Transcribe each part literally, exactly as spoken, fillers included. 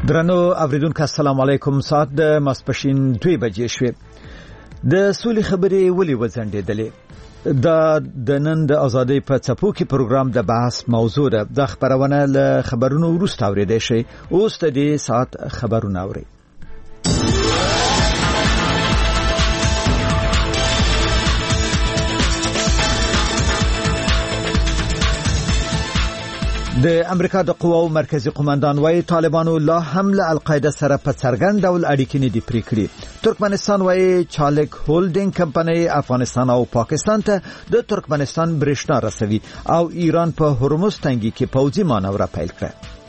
درنو اوریدونکو السلام علیکم. ساعت د ماسپښین دوه بجې شوې. د سولې خبرې ولې وځنډېدلې؟ دا د نن د ازادۍ په څپو کې پروګرام د بحث موضوع ده. د خبرونه له خبرونو وروسته اورېدای شئ. اوس د دې ساعت خبرونه اورئ. د امریکا د قواو مرکزی قومندان وايي طالبانو لا هم له القاعده سره په څرګند ډول اړیکې نه دي پرې کړې. ترکمنستان وايي چالک هولډینګ کمپنۍ افغانستان او پاکستان ته د ترکمنستان برېښنا رسوي او ایران په هرمز تنګي کې پوځي مانوره پیل کړه.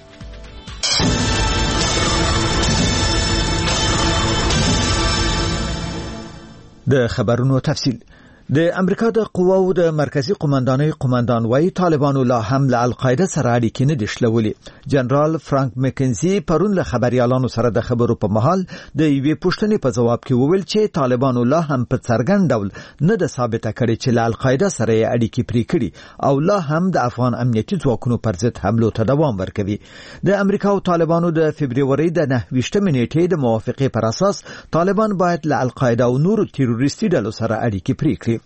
د خبرونو تفصیل. د امریکا د قواو د مرکزی قومندانۍ قومندان وايي طالبانو لا هم له القاعده سره اړیکې نه دي شلولې. جنرال فرانک مکنزي پرون له خبريالانو سره د خبرو په مهال د یوې پوښتنې په جواب کې وویل چې طالبانو لا هم په څرګند ډول نه ده ثابته کړې چې له القاعده سره اړیکې پرې کړي او لا هم د افغان امنیتي ځواکونو پر ضد حملو ته دوام ورکوي. د امریکا او طالبانو د فبرवरी د نهه ویشتمې نیټې د موافقې پر اساس طالبان باید له القاعده او نورو تروریستي ډلو سره اړیکې پرې کړي.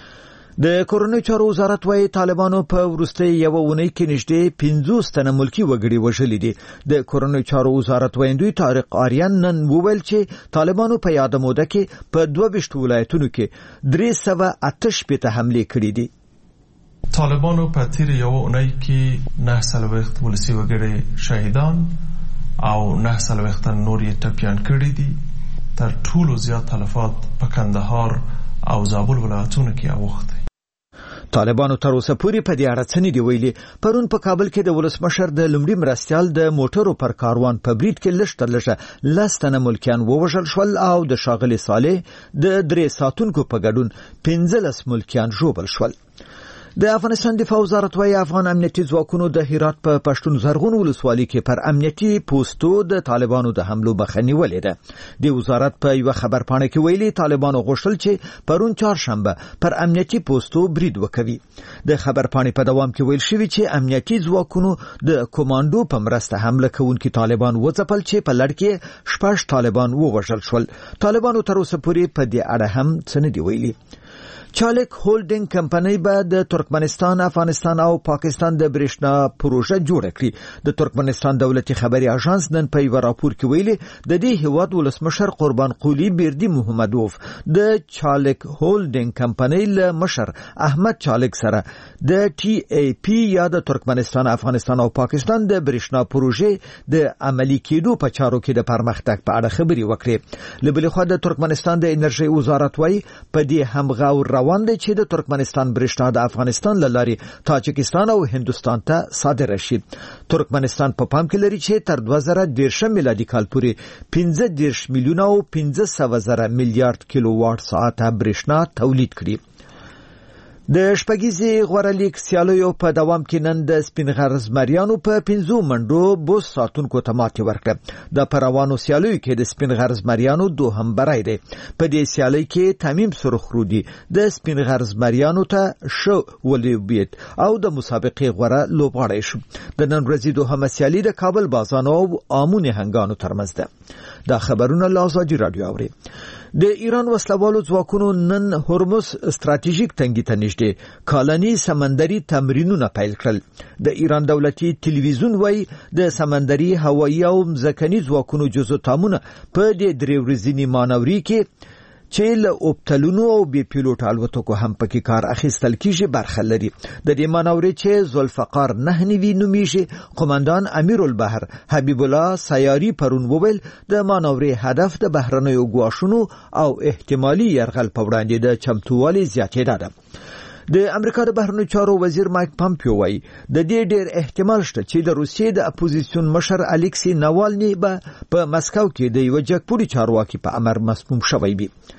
د کورنۍ چارو وزارت وايي طالبانو په ورستۍ یو اونۍ کې نږدې پنځوس تنه ملکی وګړي وژلي دي. د کورنۍ چارو وزارت وایي طارق آریان نن وویل چې طالبانو په یاد موده کې په دوه ویشت ولایتونو کې درې سوه اته شپېته حملې کړې دي. طالبانو په تیر یو اونۍ کې نه څلوېښت ولسي وګړي شهیدان او نه څلوېښت نور یې ټپیان کړي دي. تر ټولو زیات تلفات په کندهار او زابل ولایتونو کې اوښتي. طالبانو تر اوسه پورې په دې اړه څه نه دی ویلي. پرون په کابل کې د ولسمشر د لومړي مرستیال د موټرو پر کاروان په برید کې لږ تر لږه لس تنه ملکیان ووژل شول او د ښاغلي صالح د درې ساتونکو په ګډون پنځلس ملکیان ژوبل شول. د افغانستان دفاع وزارت وايي افغان امنیتي ځواکونو د هرات په پښتون زرغون ولسوالۍ کې پر امنیتي پوسټو د طالبانو د حملو مخه نیولې ده. د وزارت په یو خبرپاڼه کې ویلي طالبانو غوښتل چې پرون چهارشنبه پر امنیتي پوسټو برید وکړي. د خبرپاڼې په دوام کې ویل شوی چې امنیتي ځواکونو د کمانډو په مرسته حمله کوونکي طالبان وځپل چې په لړ کې شپږ طالبان ووژل شول. طالبانو تر اوسه پورې په دې اړه هم څه نه دی ویلي. چالک هولډینګ کمپنۍ به د ترکمنستان، افغانستان او پاکستان د برېښنا پروژه جوړه کړي. د ترکمنستان دولتي خبري اژانس نن په یو راپور کې ویلي د دې هیواد ولسمشر قربان قولی بیردی محمدوف د چالک هولډینګ کمپنۍ له مشر احمد چالک سره د ټي ای پی یا د ترکمنستان، افغانستان او پاکستان د برېښنا پروژه د عملي کېدو په چارو کې د پرمختګ په اړه خبري وکړي. له بل خوا د ترکمنستان د انرژي وزارت وايي په دې همغږي روان دی چې د ترکمنستان برېښنا د افغانستان له لارې تاجکستان او هندوستان ته صادره شي. ترکمنستان په پام کې لري چې تر دوه زره دېرشم میلادي کال پورې پنځه دېرش میلیونه او پنځه سوه زره میلیارډ کیلو واټ ساعته برېښنا تولید کړي. د شپږیزې غوره لیګ سیالیو په دوام کې نن د سپین غرز مریانو په پنځو منډو بوس ساتونکو ته ماتې ورکړه. د پروانو سیالیو کې د سپین غرز مریانو دوهم بری دی. په دې سیالۍ کې تمیم سرخرودي د سپین غرز مریانو ته شو ولوبید او د مسابقې غوره لوبغاړی شو. د نن ورځې دوهمه سیالي د کابل بازانو او آمو نهنګانو ترمنځ ده. دا خبرونه له ازادي رادیو اوري. د ایران وسلوالو ځواکونو نن هرمز ستراتیژیک تنګي ته نږدې کالني سمندري تمرینونه پیل کړل. د ایران دولتي ټلویزیون وايي د سمندري، هوایي او ځمکني ځواکونو جزو تامونه په دې درې ورځني مانوري کې چې له اوپټلونو او بي پیلوټ الوتکو هم پکې کار اخیستل کیږي برخه لري. د دې مانورې چې ذوالفقار نه نیوي نومیږي قومندان امیر البحر حبیب الله سیاری پرون وویل د مانورې هدف د بهرنیو ګواښونو او احتمالي یرغل په وړاندې د چمتووالي زیاتېدا ده. د امریکا د بهرنیو چارو وزیر مایک پامپیو وايي د دې ډېر احتمال شته چې د روسیې د اپوزیسیون مشر الکسی ناوالني به په مسکو کې د یو جګپوړي چارواکي په امر مسموم شوی وي.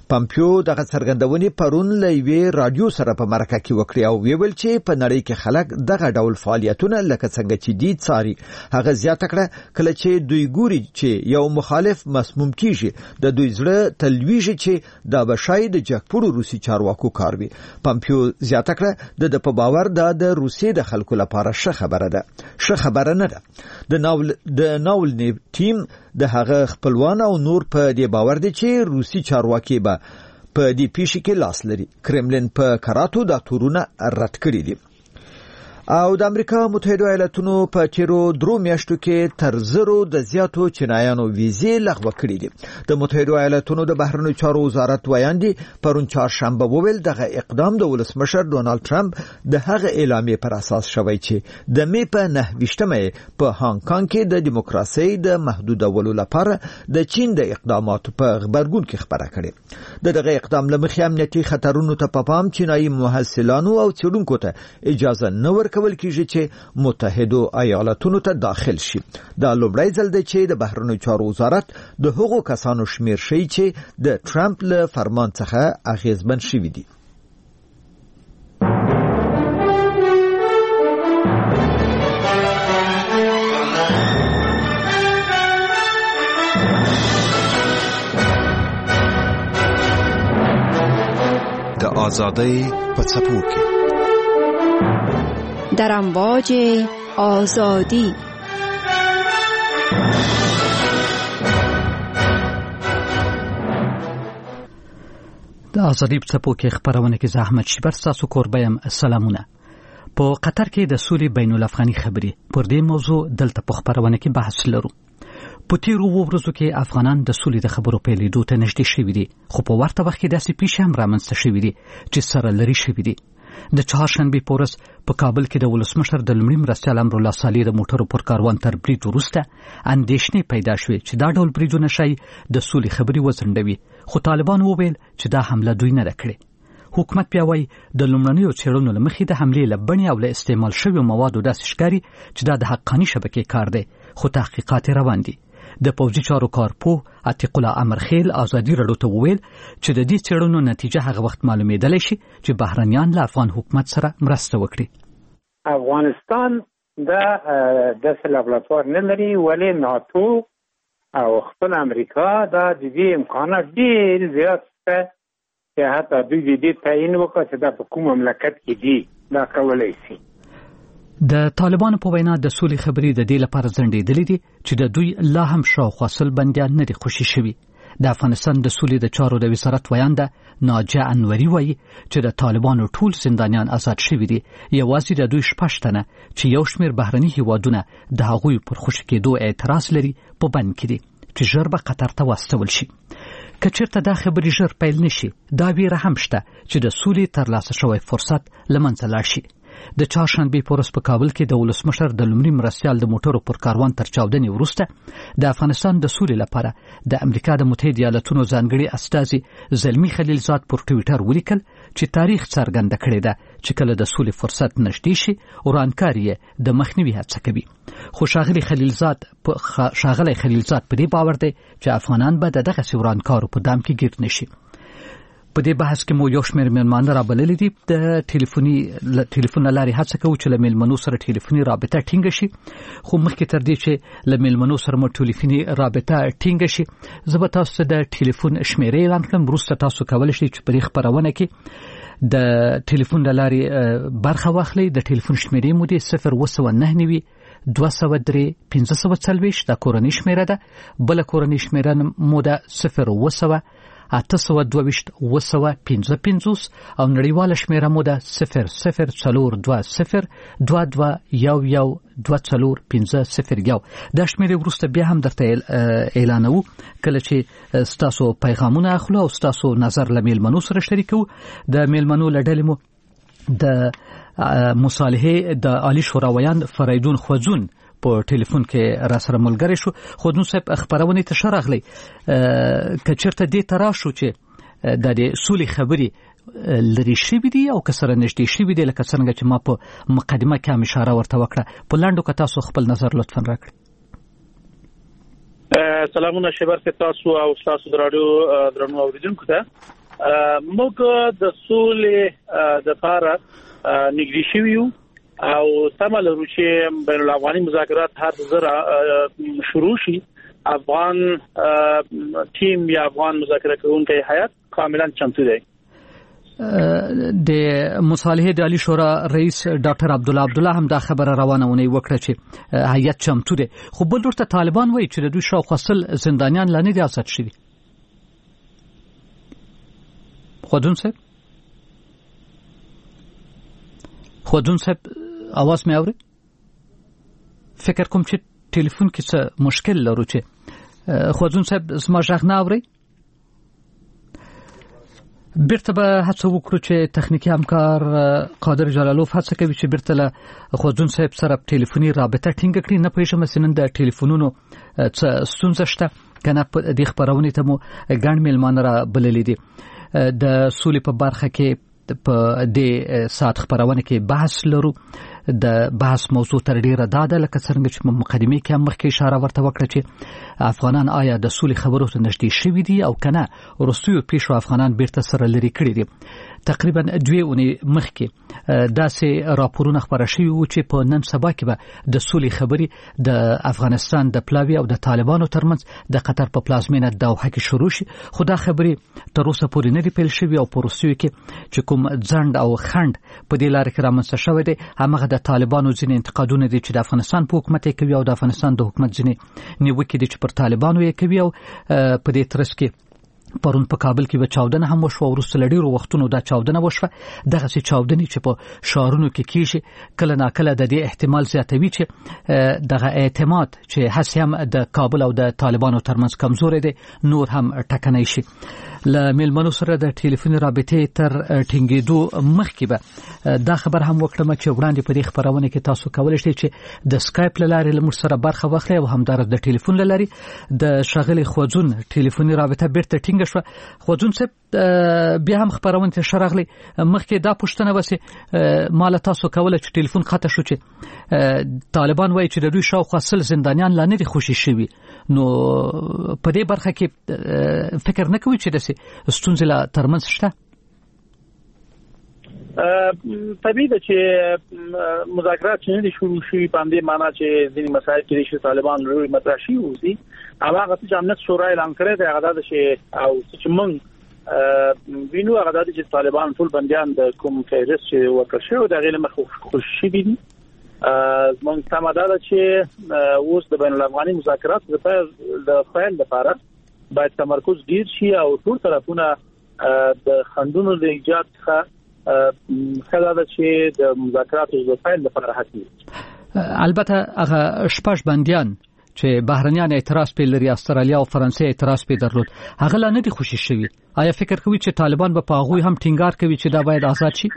پامپیو دغه څرګندونې پرون له یوې رادیو سره په مرکه کې وکړې او ویل چې په نړۍ کې خلک دغه ډول فعالیتونه لکه څنګه چې دي څاري. هغه زیاته کړه کله چې دوی ګوري چې یو مخالف مسموم کیږي د دوی زړه تلويږي چې دا بشای د جګپوړو روسي چارواکو کار وي. پامپیو زیاته کړه د په باور دا د روسي د خلکو لپاره ښه خبره ده. ښه خبره نه ده. د ناول د ناول ټیم د هغه خپلوان او نور په دې باور دي چې روسي چارواکي به په دې پیښه کې لاس لري. کرملین په کراتو دا تورونه رد کړی دي. او د امریکا متحده ایالاتونو په تیرو درو میاشتو کې تر زرو د زیاتو چینایانو ویزې لغوه کړې دي. د متحده ایالاتونو د بهرنیو چارو وزارت ویاندي پرون چهارشنبه وویل دغه اقدام د ولسمشر ډونالد ټرمپ د هغه اعلامیې پر اساس شوی چې د می په نهه ویشتمه په هانګ کانګ کې د دیموکراسي د محدودولو لپاره د چین د اقداماتو په خبرګون کې خبره کړې. د دغه اقدام لمخې امنیتي خطرونو ته په پام چینایي محصلانو او څېړونکو ته اجازه نه ورکول کیږي چې متحده ایالاتونو ته داخل شي. دا لومړی ځل دی چې د بهرنیو چارو وزارت د هغو کسانو شمیر شي چې د ټرمپ له فرمان څخه اغیزمن شوي دي. د آزادۍ په څپو کې در امواج آزادی. د آزادۍ په څپو کې خبرونه کې زحمت شبر تاسو کوربایم. سلامونه. په قطر کې د سولې بین الافغاني خبري پر دې موضوع دلته په خبرونه کې بحث لرو. په تیرو ورځو کې افغانان د سولې د خبرو په لیدو ته نږدې شوي دي، خو په ورته وخت کې داسې پیښې هم رامنځته شوي دي چې سره لري شوي دي. د چهارشنبه په ورځ په کابل کې د ولسمشر د لومړي مرستیال امرالله صالح د موټرو پر کاروان تر برید وروسته اندېښنې پیدا شوې چې دا ډول بریدونه شي د سولې خبري وزندوي، خو طالبان وویل چې دا حمله دوی نه کړې. حکومت بیا وایي د لومړنیو څېړنو له مخې د حملې له بڼې او له استعمال شویو موادو داسې ښکاري چې دا د حقاني شبکې کار دی، خو تحقیقات روان دي. د پوځي چارو کارپوه عتیق الله امرخیل ازادي رادیو ته وویل چې د دې څېړنو نتیجه هغه وخت معلومېدلی شي چې بهرنیان له افغان حکومت سره مرسته وکړي. افغانستان دا د لابراتوار نه لري، ولې ناتو او خپل امریکا دا د دې امکانات ډېر زیات شته چې حتی دوی دې تعیین وکړي چې دا په کوم مملکت کې دي دا کولای شي. د طالبانو په وینا د سولې خبرې د دې لپاره ځنډېدلې دي چې د دوی لا هم شاوخوا سل بندیان نه دي خوشي شوي. د افغانستان د سولې د چارو د وزارت ویانده ناجیه انوري وایي چې د طالبانو ټول زندانیان آزاد شوي دي، یوازې د دوی شپږ تنه چې یو شمېر بهرني هیوادونه د هغوی پر خوشي کېدو اعتراض لري په بند کې دي چې ژر به قطر ته واستول شي. که چېرته دا خبرې ژر پیل نشي، دا ویره هم شته چې د سولې ترلاسه شوی فرصت له منځه لاړ شي. د چهارشنبه په ورځ په کابل کې د ولسمشر د لومړي مرستیال د موټرو پر کاروان تر چاودنې وروسته د افغانستان د سولې لپاره د امریکا د متحده ایالاتونو ځانګړي استازي زلمی خلیلزاد پر ټویټر ولیکل چې تاریخ څرګنده کړی ده چې کله د سولې فرصت نږدې شي ورانکاري د مخنیوي هڅه کوي. خو ښاغلی خلیلزاد په ښاغلی خلیلزاد په دې باور دی چې افغانان به د دغه ورانکارو په دام کې ګیر نشي. په دې بحث کې مو یو شمېر میلمانه رابللي دي. د ټلیفوني ټلیفون لارې هڅه کوو چې له میلمنو سره ټلیفوني رابطه ټینګه شي، خو مخکې تر دې چې له میلمنو سره مو ټلیفوني رابطه ټینګه شي زه به تاسو ته د ټلیفون شمېرې اعلان کړم. وروسته تاسو کولی شئ چې په دې خپرونه کې د ټلیفون له لارې برخه واخلئ. د ټلیفون شمېرې مو دي صفر اووه سوه نهه نوي دوه سوه درې پنځه سوه څلوېښت، دا کورنۍ شمېره ده. بله کورنۍ شمېره مو ده صفر اووه سوه اته سوه دوه ویشت اووه سوه پنځه پنځوس او نړیواله شمېره مو ده صفر صفر څلور دوه صفر دوه دوه یو یو دوه څلور پنځه صفر یو. دا شمېرې وروسته بیا هم درته اعلانوو کله چې ستاسو پیغامونه اخلو او ستاسو نظر له میلمنو سره شریکو. د میلمنو له ډلې مو د مصالحې د عالی شورا ویاند فریدون خوځون په ټلیفون کې را سره ملګری شو. خودنو صاحب خبرونه ته شرغلی که چېرته دې ته راشو چې د دې سولې خبرې لري شوي دي او که سره نږدې شوي دي لکه څنګه چې ما په مقدمه کې هم اشاره ورته وکړه، په لنډو که تاسو خپل نظر لطفا راکړئ. سلامونه شبر کې تاسو او تاسو د رادیو درنو اوریدونکو ته موږ د سولې د لپاره نږدې شویو او تمل روچې بین الافغاني مذاکرات هر زره شروع شي افغان ټیم یا افغان مذاکره کوونکی هیئت کاملا چمتو دی. د مصالحه د عالی شورا رئیس ډاکټر عبد الله عبد الله هم دا خبره روانونه وکړه چې هیئت چمتو دی، خو بل ورته طالبان وایي چې د دوی شاوخوا سل زندانیان لا نه دي آزاد شوي. خودون صاحب خودون صاحب आवाज مې اوري؟ فکر کوم چې ټلیفون کې څه مشکل لرو چې خودون صاحب زما غږ نه اوري. بیرته به هڅه وکړو چې تخنیکی همکار قادر جلالوف هڅه کوي چې بیرته له خودون صاحب سره ټلیفوني رابطه ټینګ کړي. نه پېښه مسنن د ټلیفونونو څه ستونزه شته کنه په دې خبرونه ته مو ګڼ میلمانه را بللې دي. د سولې په برخه کې په دې سات خبرونه کې بحث لرو. د بحث موضوع تر ډیره داده لکه څنګه چې مقدمه کې هم مخکې اشاره ورته وکړه چې افغانان آیا د سولې خبرو ته نږدې شوي دي او کنه وروستیو پیښو افغانان بیرته سره لري کړي دي. تقریبا دوی اونۍ مخکې داسې راپورونه خبره شوي وو چې په نن سبا کې به د سولې خبرې د افغانستان د پلاوي او د طالبانو ترمنځ د قطر په پلازمینه دوحه کې شروع شي، خو دا خبرې تر اوسه پورې نه دي پیل شوي او په وروستیو کې چې کوم ځنډ او خنډ په دې لار کې رامنځته شوی دی همغه د طالبانو ځینې انتقادونه دي چې د افغانستان په حکومت یې کوي او د افغانستان د حکومت ځینې نیوکې دي چې پر طالبانو یې کوي. او په دې ترڅ کې پرون په کابل کې به چاودنه هم وشوه، وروسته له ډېرو وختونو دا چاودنه وشوه. دغسې چاودنې چې په ښارونو کې کېږي کله ناکله د دې احتمال زیاتوي چې دغه اعتماد چې هسې هم د کابل او د طالبانو ترمنځ کمزوری دی نور هم ټکنی شي. له میلمنو سره د ټلیفون رابطې تر ټینګېدو مخکې به دا خبر هم وکړم چې وړاندې په دې خبرونه کې تاسو کولی شئ چې د سکایپ له لارې له موږ سره برخه واخلئ او همدارس د ټلیفون له لارې د ښاغلي خوځون ټلیفوني رابطه بیرته ټینګه شوه. خوځون صاحب بیا هم خبرونه ته ښه راغلی. مخکې دا پوښتنه وسې ما له تاسو کوله چې ټلیفون قطع شو چې طالبان وایي چې د دوی شاوخوا سل زندانیان لا نه دي خوشي شوي، نو په دې برخه کې فکر نه کوي چې داسې ستونزې لا ترمنځ شته؟ طبیعي ده چې مذاکرات چې نه دي شروع شوي په همدې معنا چې ځینې مسایل کېدای شي طالبان لوري مطرح شي اوسي. هغه څه چې امنیت شورا اعلان کړی دی هغه دا ده چې او چې موږ وینو هغه دا ده چې طالبان ټول بندیان د کوم فهرست چې ورکړل شوی د هغې له مخې خوشي شوي دي. زموږ تمه دا ده چې اوس د بین الافغاني مذاکرات د پیل لپاره باید تمرکز ډیر شي او ټول طرفونه د خنډونو د ایجاد څخه خلک چې د مذاکراتو د پیل لپاره هڅه. البته هغه شپږ بندیان چې بهرنیان اعتراض په لري استرالیا او فرانسې اعتراض په درلود هغه لا نه دي خوشي شوي. آیا فکر کوي چې طالبان به په هغه هم ټینګار کوي چې دا باید آزاد شي؟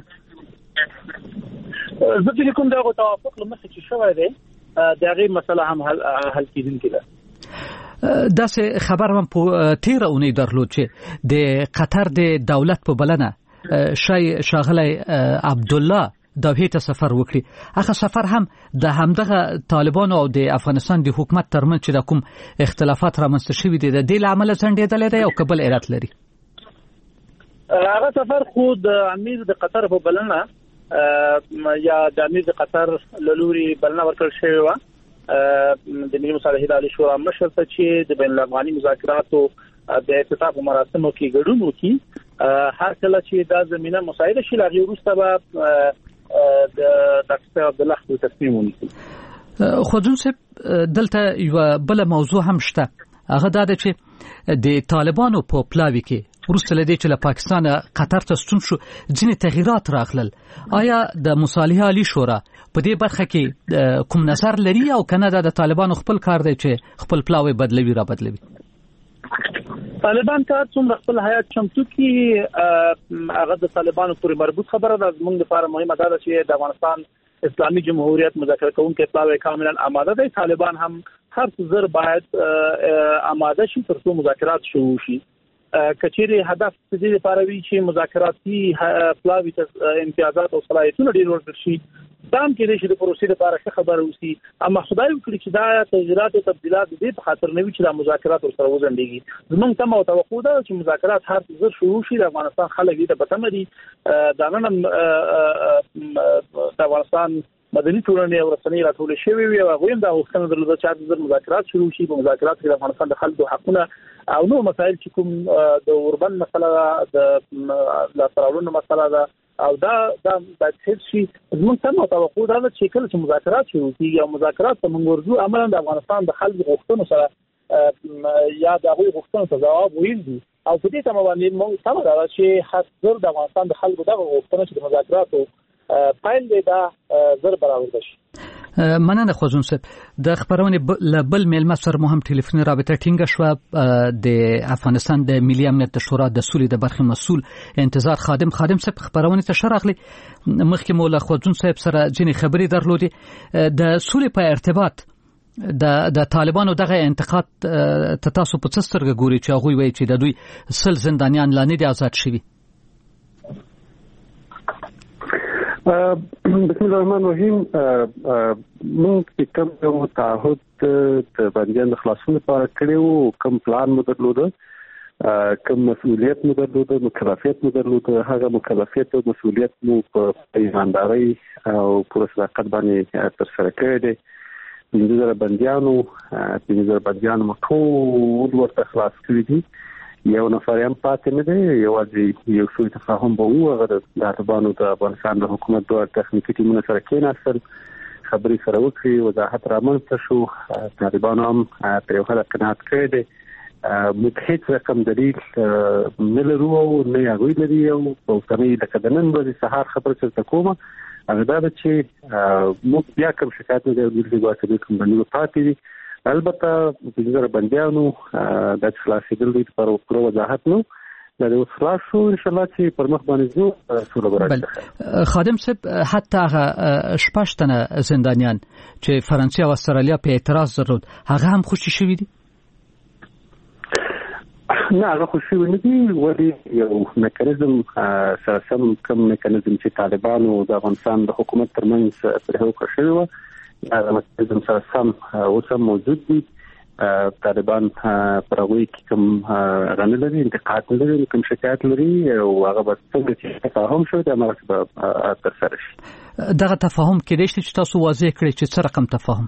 زه فکر کوم دا توافق لمخې چې شوی دی د هغې مسله هم حل کېدونکې ده. داسې خبر هم په تیره اونۍ درلود چې د قطر د دولت په بلنه شای شاغلی عبدالله دوحې ته سفر وکړي. هغه سفر هم د همدغه طالبانو او د افغانستان د حکومت ترمنځ چې د کوم اختلافات رامنځته شوي دي د دې له امله ځنډېدلی دی او که بل علت لري؟ هغه سفر خو د امیر د قطر په بلنه یا د امیر د قطر له لوري بلنه ورکړل شوې وه د ملي مصالحې د عالی شورا مشر ته چې د بین الافغاني مذاکراتو د افتتاح په مراسمو کې ګډون وکړي. هر کله چې دا زمینه مساعده شي له هغې وروسته به د ډاکټر عبد الله خپل تصمیم ونیسي. خوځون صاحب دلته یوه بله موضوع هم شته، هغه دا ده چې د طالبانو په پلاوي کې وروسته له دې چې له پاکستانه قطر ته ستون شو ځینې تغییرات راغلل. آیا د مصالحې عالی شورا په دې برخه کې کوم نظر لري او کنه دا د طالبانو خپل کار دی چې خپل پلاوی بدلوي را بدلوي؟ طالبان ته څومره خپل حیات چمتو کی هغه د طالبانو پورې مربوط خبره ده. زموږ لپاره مهمه ده چې د افغانستان اسلامي جمهوریت مذاکره کوونکي پلاوی کاملا آماده دي. طالبان هم هر څه باید آماده شي ترڅو مذاکرات شروع شي. کچېرې هدف دې لپاره وي چې مذاکراتي پلاوی ته امتیازات او صلاحیتونه ډېر ورکړل شي دام کې د پروسې لپاره څه خبره وسی اما خدای وکړي چې دا تغیرات او تبديلات دې په خاطر نوي چې د مذاکرات سره وزندګي زمونږ تم او توقع ده چې مذاکرات هر څه شروع شي د افغانستان خلک دې په تمه دي دا نن د افغانستان مدني ټولنې او رسنۍ راټول شوی وي او غوښتنه دا وختونه درلوده چې د مذاکرات شروع شي په مذاکرات کې د افغانستان د خلکو حقونه او نو مسایل چې کوم د اوربن مسله د لاسراولونو مسله ده او دا دا د هیڅ شي زموږ څنګه توقع ده چې کله چې مذاکرات شروع کیږي او مذاکرات په منګورځو عملاً د افغانستان د خلکو غوښتنو سره یا د هغوی غوښتنو ته ځواب ویلي او په دې تمه باندې موږ سم دا چې حاضر د افغانستان د خلکو دغه غوښتنه چې د مذاکراتو پایل دی دا زر برابر شي. مننه خوځون صاحب د خبرونه بل میلمه سره مهم ټلیفوني رابطه ټینګه شو د افغانستان د ملي امنیت شورا د سولې د برخې مسول انتظار خادم خادم صاحب خبرونه ته شرغلي مخکې مولا خوځون صاحب سره ځینې خبري درلودي د سولې په ارتباط د د طالبانو دغه انتقاد ته تاسو په څه سترګه ګوري چې هغه وایي چې د دوی سل زندانیان لا نه دي آزاد شوي؟ بسم الله الرحمن الرحیم موږ کوم یو تعهد د بندیان د خلاصون لپاره کړو کوم پلان مو درلوده کوم مسؤلیت مو درلوده مکلفیت مو درلوده هغه مکلفیت او مسؤلیت مو په ایمانداري او پر صداقت باندې تر سره کړی دی. پنځه زره بندیانو پنځه زره بندیانو مو ټول ورته خلاص کړي دي. یو نفر هم پاتې نه دی یوازې یو څو تفاهم به وو هغه د طالبانو د افغانستان د حکومت دوه تخنیکي ټیمونه سره کېناستل خبرې سره وکړي وضاحت رامنځته شو طالبانو هم تر یو حده قناعت کړی دی موږ هیڅ رقم دلیل نه لرو او نه یې هغوی لري او په اوسنۍ لکه د نن ورځې سهار خبره چې درته کومه هغه دا ده چې موږ بیا کوم شکایت نه دی اورېدلی ګواکې کوم بندونه پاتې دي البته پنځه زره بندیانو د خلاصېدل دي پر پوره وضاحت نو دا د خلاص شو ان شاء الله چې پر مخ باندې زو سوله برابر. خادم صاحب حتی هغه شپږ تنه زندانیان چې فرانسې او استرالیا په اعتراض درلود هغه هم خوشي شوي دي؟ نه هغه خوشي نه دي ولې یو میکانیزم سره سم کوم میکانیزم چې طالبانو د افغانستان د حکومت ترمنځ پرې وکړ شوی و دا مکتب سره سم اوس هم موجود دي. طالبان پر هغوی کې کوم رانه لري انتقاد نه لري کوم شکایت لري او هغه به څنګه چې تفاهم شو د هغه به ترسره شي. دغه تفاهم کېدای شي چې تاسو واضح کړئ چې څه رقم تفاهم؟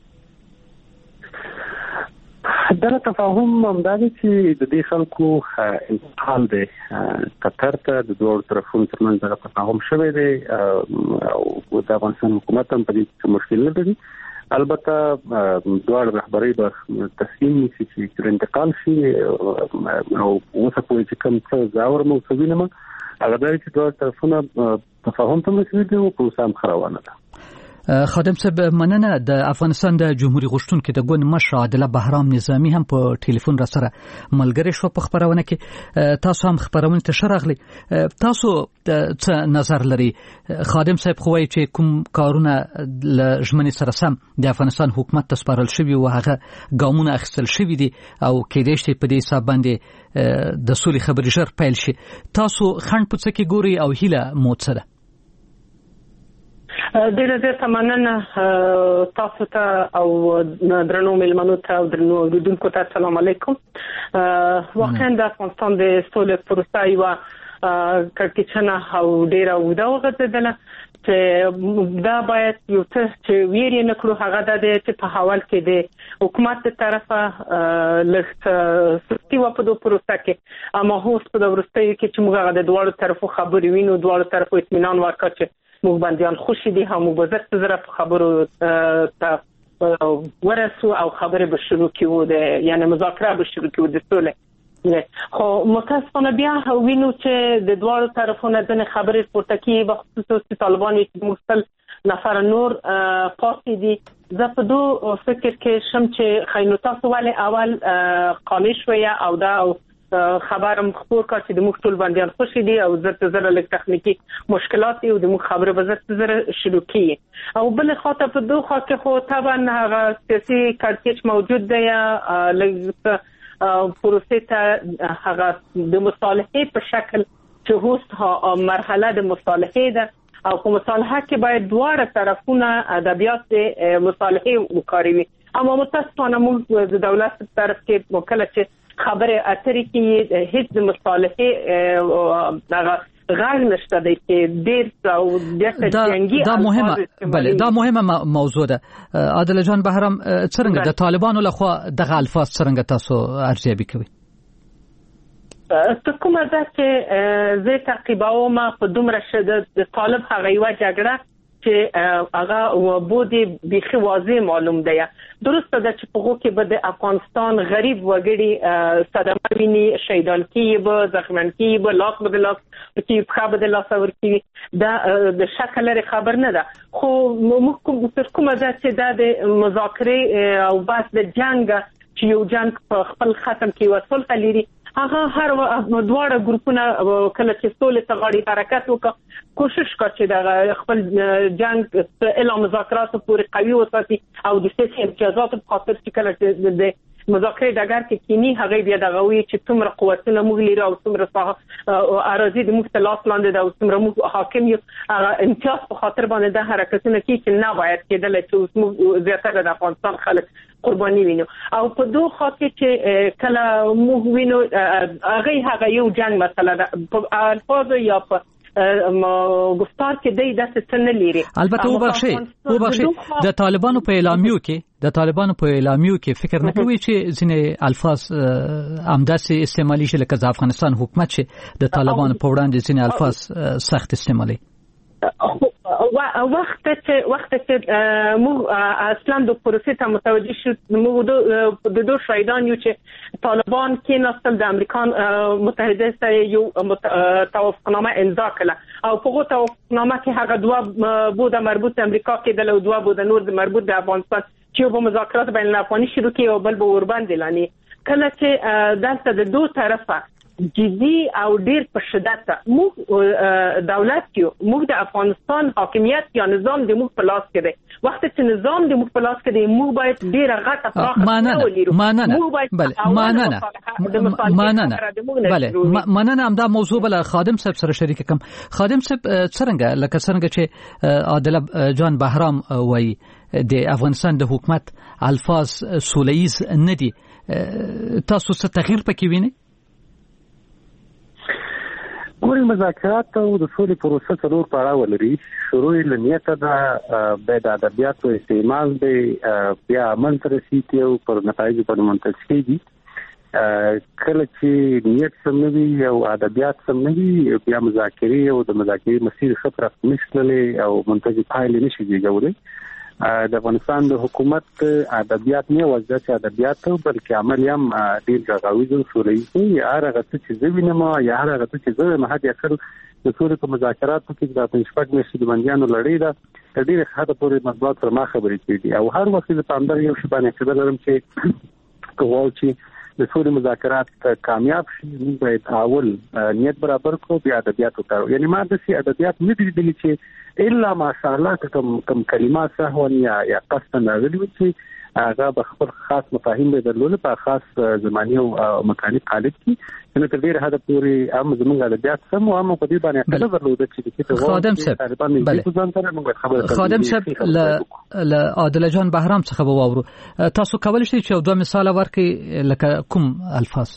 دا تفاهم همدا دی چې د دې خلکو انتقال دی قطر ته د دوه طرفونو ترمنځ دغه تفاهم شوی دی او د افغانستان حکومت هم په دې کې مشکل نه لري. البته دواړه رهبرۍ به تصمیم نیسي چې انتقال شي او اوسه پورې چې کوم څه ځاور مو څه وینم هغه دا چې دوه طرفونه تفاهم ته رسېدلي دي او پروسه هم ښه روانه ده. خادم صاحب مننه د افغانستان د جمهوریت غوښتونکو د ګوند مشر عادله بهرام نظامی هم په ټلیفون را سره ملګری شو په خبرونه کې تاسو هم خبرونه ته شرغلي تاسو څه نظر لري؟ خادم صاحب خو وايي چې کوم کارونه ل ژمنې سره سم د افغانستان حکومت ته سپارل شوی او هغه ګامونه اخیستل شوی دي او کېدای شي په دې حساب باندې د سولې خبرې ژر پیل شي. تاسو خنډ په څه کې ګوري او هیله مو څه ده؟ ډېر ډېر مننه تاسو ته او درنو مېلمنو ته او درنو اوریدونکو ته السلام علیکم. واقعا د افغانستان د سولې پروسه یوه کړکېچنه او ډېره اوږده وغځېدله چې دا باید یو څه چې ویر یې نه کړو هغه دا دی چې په حوال کې د حکومت د طرفه لږ سستي وه په دو پروسه کې اما اوس په د وروستیو کې چې موږ هغه د دواړو طرفو خبرې وینو دواړو طرفو اطمینان ورکړه چې موږ بندیان خوشي دي هم موږ به زر په زره په خبرو ته ورسو او خبرې به شروع کړو د یعنی مذاکره به شروع کړو د سولې. خو متاسفانه بیا وینو چې د دواړو طرفونو ځینې خبرې پورته کېږي بخصوص طالبان چې موږ سل نفر نور پاتې دي. زه په دو فکر کې شم چې خی نو تاسو ولې اول قانع شویه او دا خبرم خبر کړ چې د موږ ټول بندیان خوشي دي او زر ته زر لږ تخنیکی مشکلات دي او د موږ خبره به زر ته زر شروع کیږي او بل خاطر په دوه خوا کې خو طبعا هغه سیاسي کړکېچ موجود دی لږ پروسې ته هغه د مصالحې په شکل چې هوست مرحله د مصالحې ده او په مصالحه کې باید دواړه طرفونه ادبیات د مصالحه وکاروي. اما متاسفانه موږ د دولت طرف کې وکړه چې خبره اترې کې هیڅ مصالحه هغه غاړ نشته دی چې ډېر او ډېر جنگي دا مهمه بله دا مهمه موضوع ده. عادل جان بهرام څنګه د طالبانو لخوا دغه الفاظ څنګه تاسو ارزیابي کوئ؟ ته کومه ده چې زه تعقیبوم په دومره شدت د طالب هغه یوه جګړه چې هغه بودی بیخي واضح معلوم دی. درسته ده چې په هغو کې به د افغانستان غریب وګړي صدمه ویني، شهیدان کیږي به، زخمیان کیږي به، لاس به د لاس کیږي، پښه به د لاسه ورکوي. دا د شک لري خبر نه ده. خو موږ تر کومه ده چې دا د مذاکرې او بحث د جنګ چې یو جنګ په خپل ختم کې وصل لري، هغه هر دواړه ګروپونه کله چې سولې ته غاړي حرکت وکړي کوشش وکړي چې د خپل جنګ اله مذاکراتو پورې قوي وساتي او د سیاسي امتیازاتو په خاطر چې کله د مذاکرې ډګر کې کینی هغه بیا دغه وی چې څومره قوتونه موږ لرو او څومره اراضي د موږ تلاش لاندې ده او څومره موږ حاکم یو امتیاز په خاطر باندې د حرکتونه کې چې نه باید کېدل چې موږ زیاتره د افغانستان خلک قرباني وینو. او په دوه خاطر چې کله موږ وینو هغه هغه یو جنگ مسله ده په الفاظ یا په گفتار کې دی د څه نه لري. البته وبخښي وبخښي د طالبانو په اعلامیو کې د طالبانو په اعلامیو کې فکر نه کوي چې ځینې الفاظ امداسي استعمالي شي لکه د افغانستان حکومت چې د طالبانو په وړاندې ځینې الفاظ سخت استعمالي. وخت چې وخت چې موږ اصلا د پروسې ته متوجه شو، موږ د دوه شهیدان یو چې طالبان کې نسل د امریکا متحده سره یو توافقنامه امضا کړه او په هغه توافقنامه کې هغه دوه بود مربوط امریکا کې د دوه بود نور مربوط د افغانستان چې په مذاکرات بین الافغاني شروع کې او بل به ور باندې لانی کله چې دلته د دوه طرفه جدي او ډیر په شدت موږ دولت کې موږ د افغانستان حاکمیت یا نظام د موږ په لاس کې دی. وخت چې نظام د موږ په لاس کې دی موږ باید ډیر غټه پراخه ولرو. مننه بله مننه مننه بله مننه همدا موضوع بل خادم صاحب سره شریک کوم. خادم صاحب څنګه لکه څنګه چې عادل جان بهرام وایي د افغانستان د حکومت الفاظ سوله‌ایز نه دي، تاسو څه تغییر پکې وینئ؟ ګورې مذاکرات او د سولې پروسه څلور پړاوه لري. شروع یې له نیته ده، بیا د ادبیاتو استعمال دی، بیا عمل ته رسېږي او پر نتایجو باندې منتج کېږي. کله چې نیت سم نه وي او ادبیات سم نه وي بیا مذاکرې او د مذاکرې مسیر ښه پراخ نشي تللی او منتج پایلې نشي زېږولی. د افغانستان د حکومت ادبیات نه وځي چې ادبیات بلکې عمل هم ډیر غاویز او سوله‌ایز یا هغه څه چې زه وینم یا هغه څه چې زه مهدي اکثر د سولې په مذاکراتو کې د پنځپک میاشتې د بندیانو لړۍ ده د ډیر حد پورې مطبوعات پر ما خبرې کېږي او هر وخت د پامدار یو شی باندې څه لرم چې کوال چې د سولې مذاکرات کامیاب شي موږ باید اول نیت برابر کړو بیا ادبیات وکړو. یعنی ما د سي ادبیات نه دي دي چې الا ماشاءالله کوم کوم کلمات سهون یا یا قصدا راغلي چې هغه به خپل خاص مفاهیم به درلود په خاص زماني او مکاني قالب کې نو تر ډیره حد پورې هم زموږ ادبیات سم او هم په دې باندې خبره درلود چې خادم صاحب خادم صاحب ل عادل جان بهرام څخه وورو تاسو کولای شئ چې دوه مثال ورکړئ لکه کوم الفاظ؟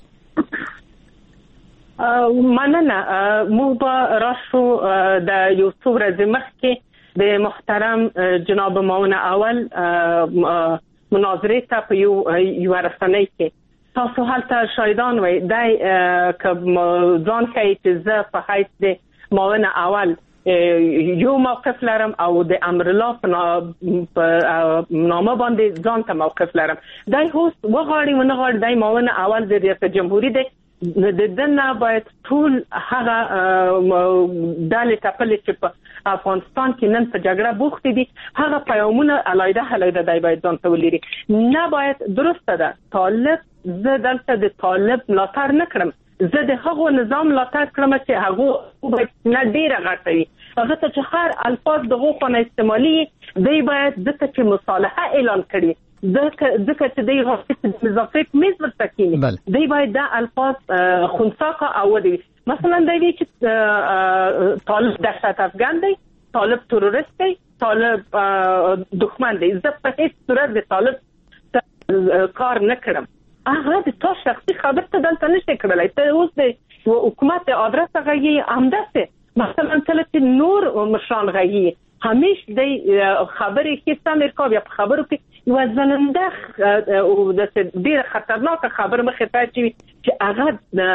مننه. موږ به راشو د یو څو ورځې مخکې د محترم جناب معاون اول مناظرې ته په یو یو رسنۍ کې تاسو هلته شاهدان وای دای که ځان کوي چې زه په حیث د معاون اول یو موقف لرم او د امر الله په نامه باندې ځان ته موقف لرم. دای هوس وغاړي ونه غاړي دای معاون اول د ریاست جمهوریت دی د دنه باید ټول هغه دالې تپلې چې په افغانستان کې نن په جګړه بوخت دي هغه پیغامونه علایده علایده دی باید ځان ته ولري. نه باید درسته ده طالب زه دلته د طالب ملاتړ نه کړم، زه د هغو نظام ملاتړ کړم چې هغه باید نه ډیره غټه وي هغه ته چې هر الفاظ دغه خونه استعمالي دی باید ځکه چې مصالحه اعلان کړي ځکه چې دی غوښتي د مذاکرې میز ورته کېني دی باید دا الفاظ خنثاقه او دی مثلا دی چې طالب دهشت افغان دی طالب تروریست دی، طالب دښمن دی. زه په هیڅ صورت د طالب کار نه کړم. هغه د تا شخصي خبر ته دلته نشي کړلای. ته اوس د حکومت ادرس غږی همداسې مثلا کله چې نور مشران غږی همیش د خبرې کې سمیر کا بیا په خبرو کې یو ځننده او د ډیره خطرناکه خبر مخې ته چې هغه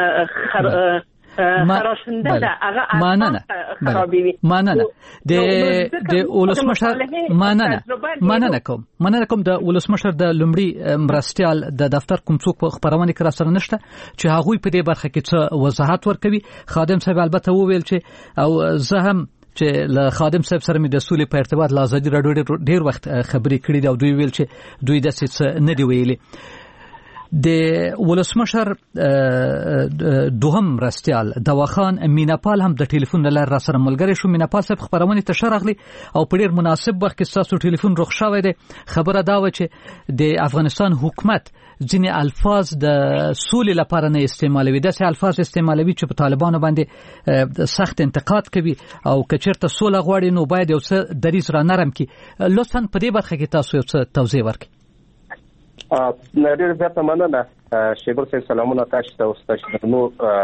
خراشنده ده، هغه مننه خرابوي. مننه د د ولسمشر مننه مننه کوم مننه کوم د ولسمشر د لومړي مرستيال د دفتر کوم څوک په خبرونه کې را سره نشته چې هغه په دې برخه کې څه وضاحت ورکوي. خادم صاحب البته وویل چې او زه هم چې له خادم صاحب سره مې د سولې په ارتباط له ازادي راډیو ډېر وخت خبرې کړې دي او دوی ویل چې دوی داسې څه نه دی ویلي. د ولسمشر دوهم مرستيال دواخان میناپال هم د ټلیفون لار را سره ملګری شو. میناپال صاحب خبرونه ته شرغلی او په ډیر مناسب وخت کې تاسو ټلیفون رخ شوی دی. خبره دا و چې د افغانستان حکومت ځینې الفاظ د سولې لپاره نه استعمالوي، داسې الفاظ استعمالوي چې په طالبانو باندې سخت انتقاد کوي او کچرته سوله غواړي نو باید یو څه دریځ را نرم کړي. لطفاً په دې برخه کې تاسو یو څه توضیح ورکړئ. ډېر زیات مننه شیبر صاحب. سلامونه تاسو ته او تاسو نو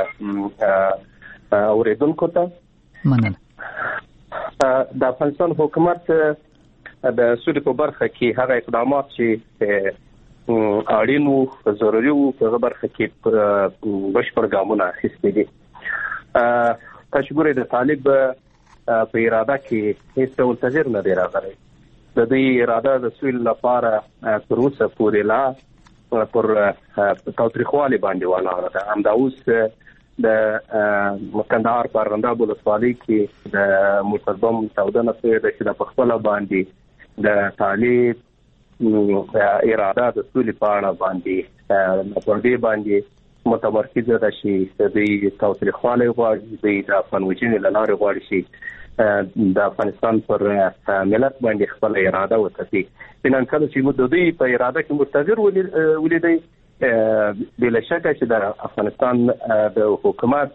اوریدونکو ته مننه. د افغانستان حکومت د سولې په برخه کې هغه اقدامات چې اړین وو ضروري وو په برخه کې بشپړ ګامونه اخیستي دي. تاسو ګورئ د طالب په اراده کې هیڅ ډول تغیر نه دی راغلی. د دې اراده د سولې لپاره تر اوسه پورې لا پر تاوتریخوالي باندې ولاړه ده. همدا اوس د کندهار په ارغنداب ولسوالۍ کې د موټر بم چاودنه شوې ده چې د خپل باندې د طالب اراده د سولې په اړه باندې پر دې باندې متمرکز ده چې د تاوتریخوالي غواړي د افغان وجنې له لارې غواړي چې د افغانستان پر ملت باندې خپل اراده وتړي. بنان کله چې موږ د دې په اراده کې مستقر ولیدي بلا شک چې د افغانستان د حکومت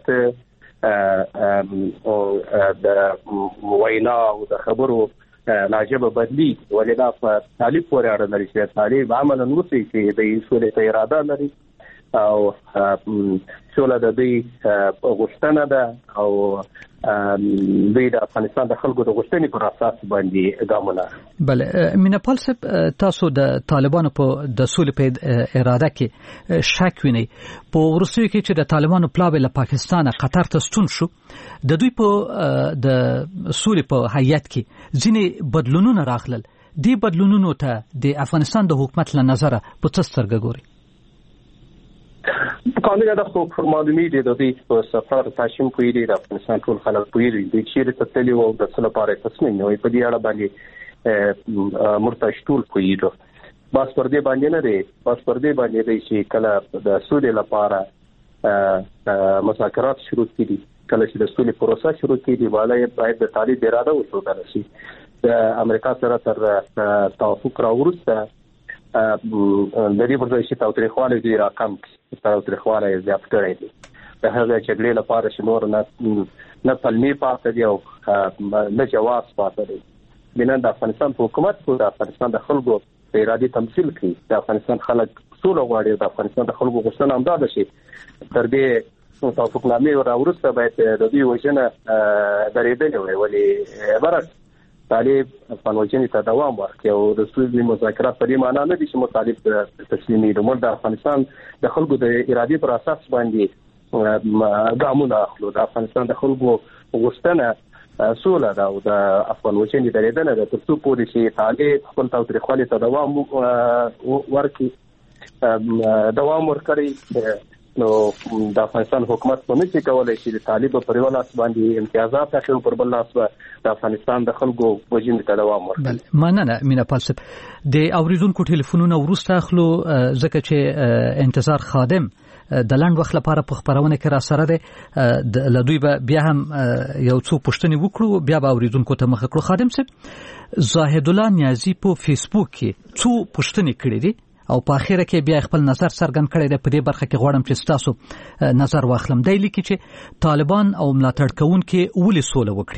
د وینا او د خبرو لاجبه بدلی ولدا په طالب پورې اړه لري چې طالب عملاً وسی چې د سولې ته اراده لري او سوله د دې غوښتنه ده او دوی د افغانستان د خلکو د غوښتنې پر اساس باندې ګامونه. بله میناپال صاحب تاسو د طالبانو په د سولې په اراده کې شک وینئ. په وروستیو کې چې د طالبانو پلاوی له پاکستان قطر ته ستون شو د دوی په د سولې په هیئت کې ځینې بدلونونه راغلل. دې بدلونونو ته د افغانستان د حکومت له نظره په څه سترګه ګوري؟ قانون دا خو معلومي دي د دې په سفر تاشم کوي د افغانستان ټول خلک کوي د چیرې ته تللی وو د څه لپاره تصمیم نیوي په دې اړه باندې مرتش ټول کوي. بس پر دې باندې نه دی بس پر دې باندې دی چې کله د سولې لپاره مذاکرات شروع کړي، کله چې د سولې پروسه شروع کړي باید د طالب اراده وشودل شي. د امریکا سره تر توافق راوړسته د دې پر ځای چې تاوتریخوالی دی راکم تاوتریخوالی زیات کړی دی. د هغه جګړې لپاره چې نور نه نه پلمې پاتې دی او نه جواز پاتې دی. بنا د افغانستان حکومت کو د افغانستان د خلکو ارادي تمثيل کوي. د افغانستان خلک سوله غواړي، د افغانستان د خلکو غوښتنه هم ده چې تر دې توافقنامې راوړسته باید د دې وجنه درېدلې وي. ولې عبارت طالب افغان وجنې ته دوام ورکړي او د سولې مذاکرات په دې معنی نه دي چې مطالب تسلیمي د مل د افغانستان د خلکو د ارادي پر اساس باندې ګامونه اخلو. د افغانستان د خلکو غوښتنه سوله ده او د افغان وجنې درېدنه ده تر څو پورې چې طالب خپل تاوتریخوالي ته دوام ورکړي دوام ورکړي نو د افغانستان حکومت په نشي کولای چې د طالب پر یو لاس باندې امتیازات اخلي پر بل لاس د افغانستان د خلکو وجنې ته دوام ورکړي. بله مننه میناپال صاحب. د اوریدونکو ټلیفونونه وروسته اخلو ځکه چې انتظار خادم د لاند وخت لپاره په خبرونه کې را سره ده. د لدوی به بیا هم یو څو پوښتنې وکړو بیا به اوریدونکو ته مخ کړو. خادم صاحب زاهد الله نیازی په فیسبوک کې څو پوښتنې کړې دي او په اخیره کې بیا خپل نظر څرګند کړی دی. په دې برخه کې غواړم چې تاسو نظر واخلم. دی لیکي چې طالبان او ملاتړ کوونکي ولې سوله وکړي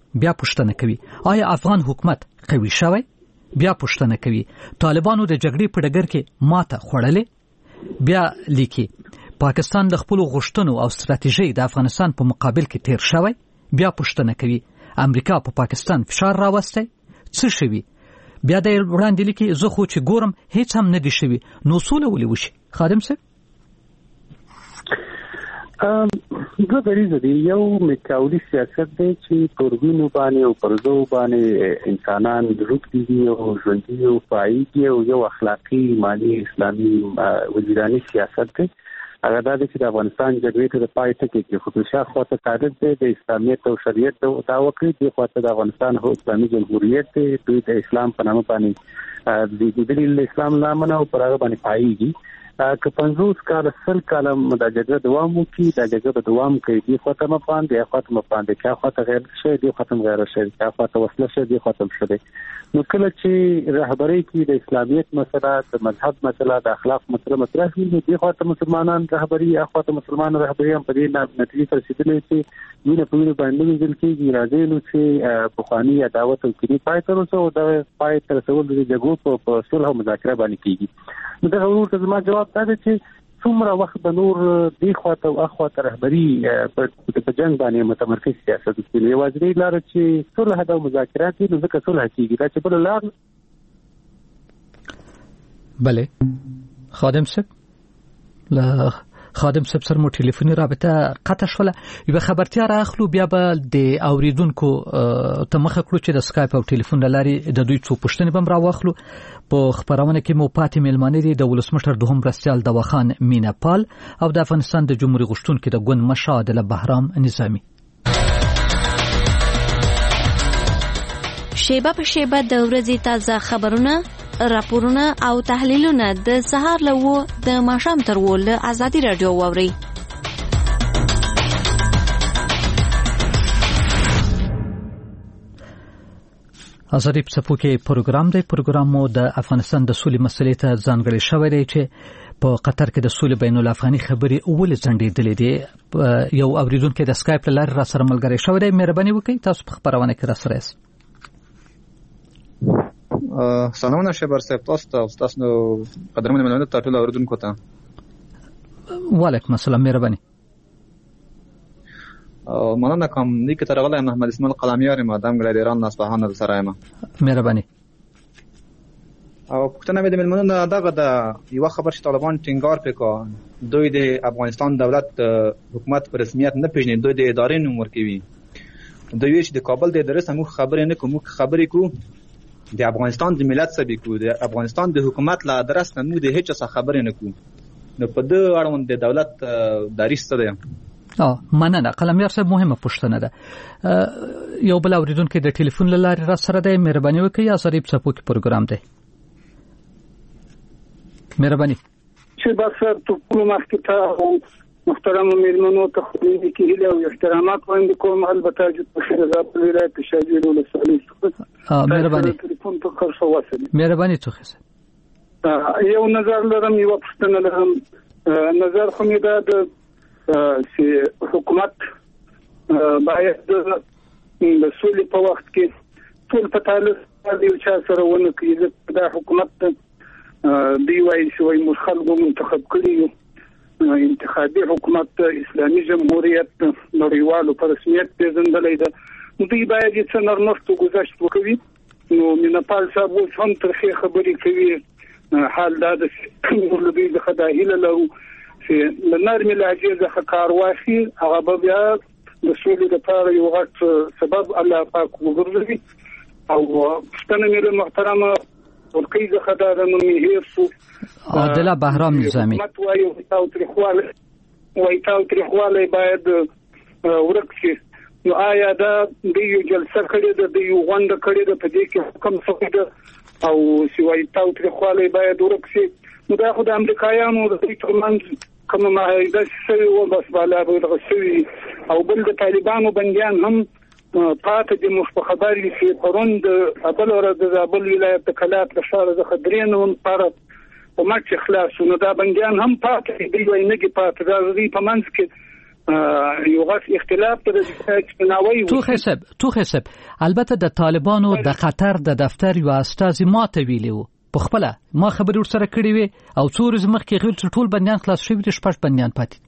بیا پوښتنه کوي آیا افغان حکومت قوي شوی؟ بیا پوښتنه کوي طالبانو د جګړې په ډګر کې ماته خوړلې؟ بیا لیکي پاکستان د خپل غوښتنو او ستراتیژۍ د افغانستان په مقابل کې تیر شوی؟ بیا پوښتنه کوي امریکا په پا پاکستان فشار راوستی؟ څه شوی؟ بیا د وړاندې لیکي زه خو چې ګورم هیڅ هم نه دی شوی، نو سوله ولې وشي؟ خادم صاحب ام دغه دریزه دی یو میکاولی سیاست دی چې پرګونو باندې او پرزو باندې انسانان روک دي او ژوند دي او فایده او یو اخلاقی مالی اسلامي وجداني سیاست دی. هغه د دې چې د افغانستان جګړې ته د پای ټکی کې خصوصا خواته قاعده دی د اسلامیت او شریعت او توکل دی خواته د افغانستان هو اسلامي جمهوریت دی دوی د اسلام په نامه باندې د دلیل اسلام نامه او پر هغه باندې پایږي که پنځوس کال سل کال د جګړې دوام وکړي د جګړې دوام کوي دی خواته ما باندې خواته ما باندې کا خواته غیر شي دی ختم غیر شي کا خواته وسله شي دی ختم شي. نو کله چې رهبری کې د اسلامیت مسله د مذهب مسله د اخلاق مسله مطرح وي دی خواته مسلمانان رهبری خواته مسلمان رهبری هم په دې نتیجې تر رسیدلې چې وینه په وینه باندې ځل کېږي راځي نو چې بخوانی عداوت او کینې پای تر اوسه او د پای تر رسول د جګړو په صلح او مذاکره باندې کېږي. نو دا ورته زما جواب دا دی چې څومره وخت به نور دی خواته او اخواته رهبری په جنگ باندې متمرکز سیاست وکړي. یوازې لار چې صلح او مذاکرات دي نو ځکه صلح کېږي دا چې بل لار. بله خادم صاحب لا خادم صاحب سره مو ټلیفوني رابطه قطع شوله. یو خبرتیا راخلو بیا به د اوریدونکو ته مخه کړو چې د سکایپ او ټلیفون لاري د دوی څو پوښتنې بم راوخلو. په خبرونه کې مو پاتې ملمانه دي د ولسمشر دوهم مرستیال دواخان مینا پال او د افغانستان د جمهوریت غشتونکو د ګوند مشر د بهرام نظامی. شیبه په شیبه د ورځې تازه خبرونه، راپورونه او تحلیلونه د سهار له و د ماښام تر و له ازادي رادیو واوري. ازادي په څپو کې پروګرام دی. پروګرام مو د افغانستان د سولې مسلې ته ځانګړی شوی دی چې په قطر کې د سولې بین الافغاني خبرې اول ځنډېدلې دي. یو اوریدونکو د سکایپ له لارې را سره ملګری شوی دی. مهرباني وکړئ تاسو په خبرونه کې را سره یاست. سلامونه شبر صاحب تاسو ته او تاسو قدرمن ملګرو ته ټول اوریدونکو ته وعلیکم السلام. مهرباني مننه کوم. نیک تر غلای محمد اسماعیل قلامیار مادام ګل ایران اصفهان د سرایم. مهرباني او پښتنه مې د ملمنو دغه د یو خبر چې طالبان ټینګار وکړ دوی د افغانستان دولت حکومت پر رسمیت نه پیژني، دوی د ادارې نوم ورکوي. دوی چې د کابل د ادارې سمو خبرې نه کوم خبرې کو د افغانستان د ملت سبي کو د افغانستان د حکومت لا درس نه مو د هیڅ څه خبرې نه کو. نو په دې اړوند د دولت داریس څه دی؟ اه مننه. قلميار صاحب مهمه پوښتنه ده. یو بل اوریدونکو د ټلیفون لاره را سره دی. مهرباني وکړئ یا صریب څپو کې پروګرام دی. مهرباني چې بس ټول مخکته محترم میرمنو ته خدای دې هیله او احترامات وړاندې کوم. البته چې په شرزاب ولایت شاجور ولسوالۍ اه مهرباني ټلیفون په خرڅ واسه. مهرباني توخه یو نظر لرم یو پښتنه لرم. نظر خو مې دا د چې حکومت باید د سولې په وخت کې ټول په تعلق دی چې سره ونه کوي. دا حکومت دی وایي چې وایي موږ خلکو منتخب کړي یو انتخابي حکومت اسلامي جمهوریت نړیوالو په رسمیت پیژندلې ده. نو دوی باید چې نرمښت گذاشت وکړي. نو مینپال صاحب هم ترخه خبرې کوي. حال دا د ولودي د خدایله له چې لنرمي لاجه ځخه کار واخی هغه بیا د سولې لپاره یو غټ سبب الله پاک وګرځي. او ستنه مې محترمه ورکی ځخه دا د نومي هیڅ عادله بهرام نظامی متوایي او تاریخواله وایي تاریخواله باید ورکشي. نو آیا دا د یو جلسه کړي د یو غونډه کړي د پدې کې حکم څه او سوای تاریخواله باید ورکشي. نو دا خو د امریکایانو د ترمنځ کوم معاهده شوی و بس بالا به شوی او بل د طالبانو بنديان هم پاتې د مخبري چې پروند ابل ور د زابل ولایت د کلات د شهر د خدرین او پر په ماچ خلاص. نو دا بنديان هم پاتې دی وای نه کې پاتې دا په منځ کې یو غټ اختلاف تر چناوي تو حساب تو حساب البته د طالبانو د قطر د دفتر یو استاذ ماته ویلو په خپل ما خبري ورسره کړی وي او څو ورځې مخکې غیر ټول بنديان خلاص شوي دي شپږ بنديان پاتې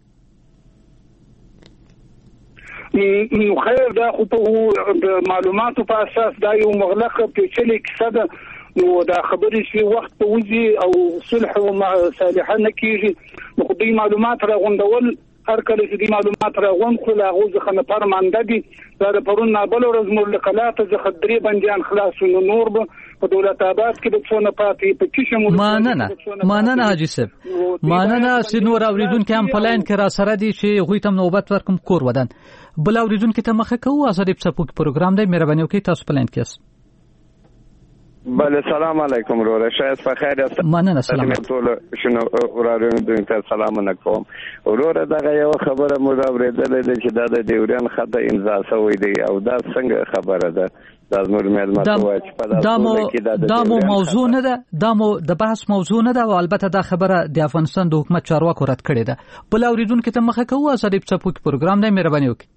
نو خیر دا خو په د معلوماتو په اساس دا یو مغلقه پیچلې کیسه ده نو دا خبرې شي وخت ته وځي او صلح او صالحه نه کیږي نو خو دې معلومات راغونډول هر کله چې دې معلومات راغون خو لا غوځ خنه پرمانده دي دا د پرون نابل ورځ مور لقلاته ز خدري بنديان خلاص نو نور په دولت آباد کې د څونه پاتې په کیشه مور ماننه ماننه حاجی صاحب ماننه سينور اوریدونکو هم پلاین کې را سره دي چې غوي تم نوبت ورکم کور ودان بل اوریدونکو ته مخه کوو ازادي په سپوک پروګرام دی مهرباني وکړئ تاسو پلاین کې بله سلام علیکم وروره شاید په خیر است مننه سلام ټول شنو وروره دوی ته سلام نکوم وروره دا یو خبره مو اوریدلې ده چې دا د ډیورین خط امضا شوی دی او دا څنګه خبره ده دا نور معلومات وایي چې په دا دا مو موضوع نه ده دا مو د بحث موضوع نه ده او البته دا خبره د افغانستان د حکومت چارواکو رد کړې ده بل اوریدونکو ته مخه کوو ازادي په سپوک پروګرام دی مهرباني وکړئ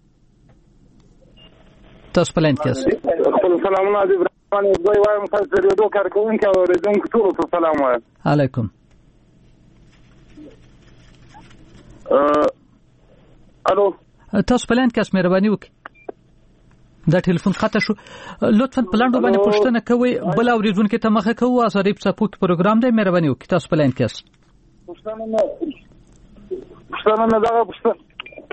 تاسو پلاین کې خپل سلامونه دی باندې دوی وایم تاسو د دوه کارکونکو او رزونکو ټول په سلام وایم علیکم الو تاسو پلاین کې مهرباني وکړئ دا ټلیفون خطا شو لطفا پلاندو باندې پوښتنه کوئ بل اوریدونکو ته مخه کوو ازادي په سپوک پروګرام دی مهرباني وکړئ تاسو پلاین کې پوښتنه نه پوښتنه نه دا پوښتنه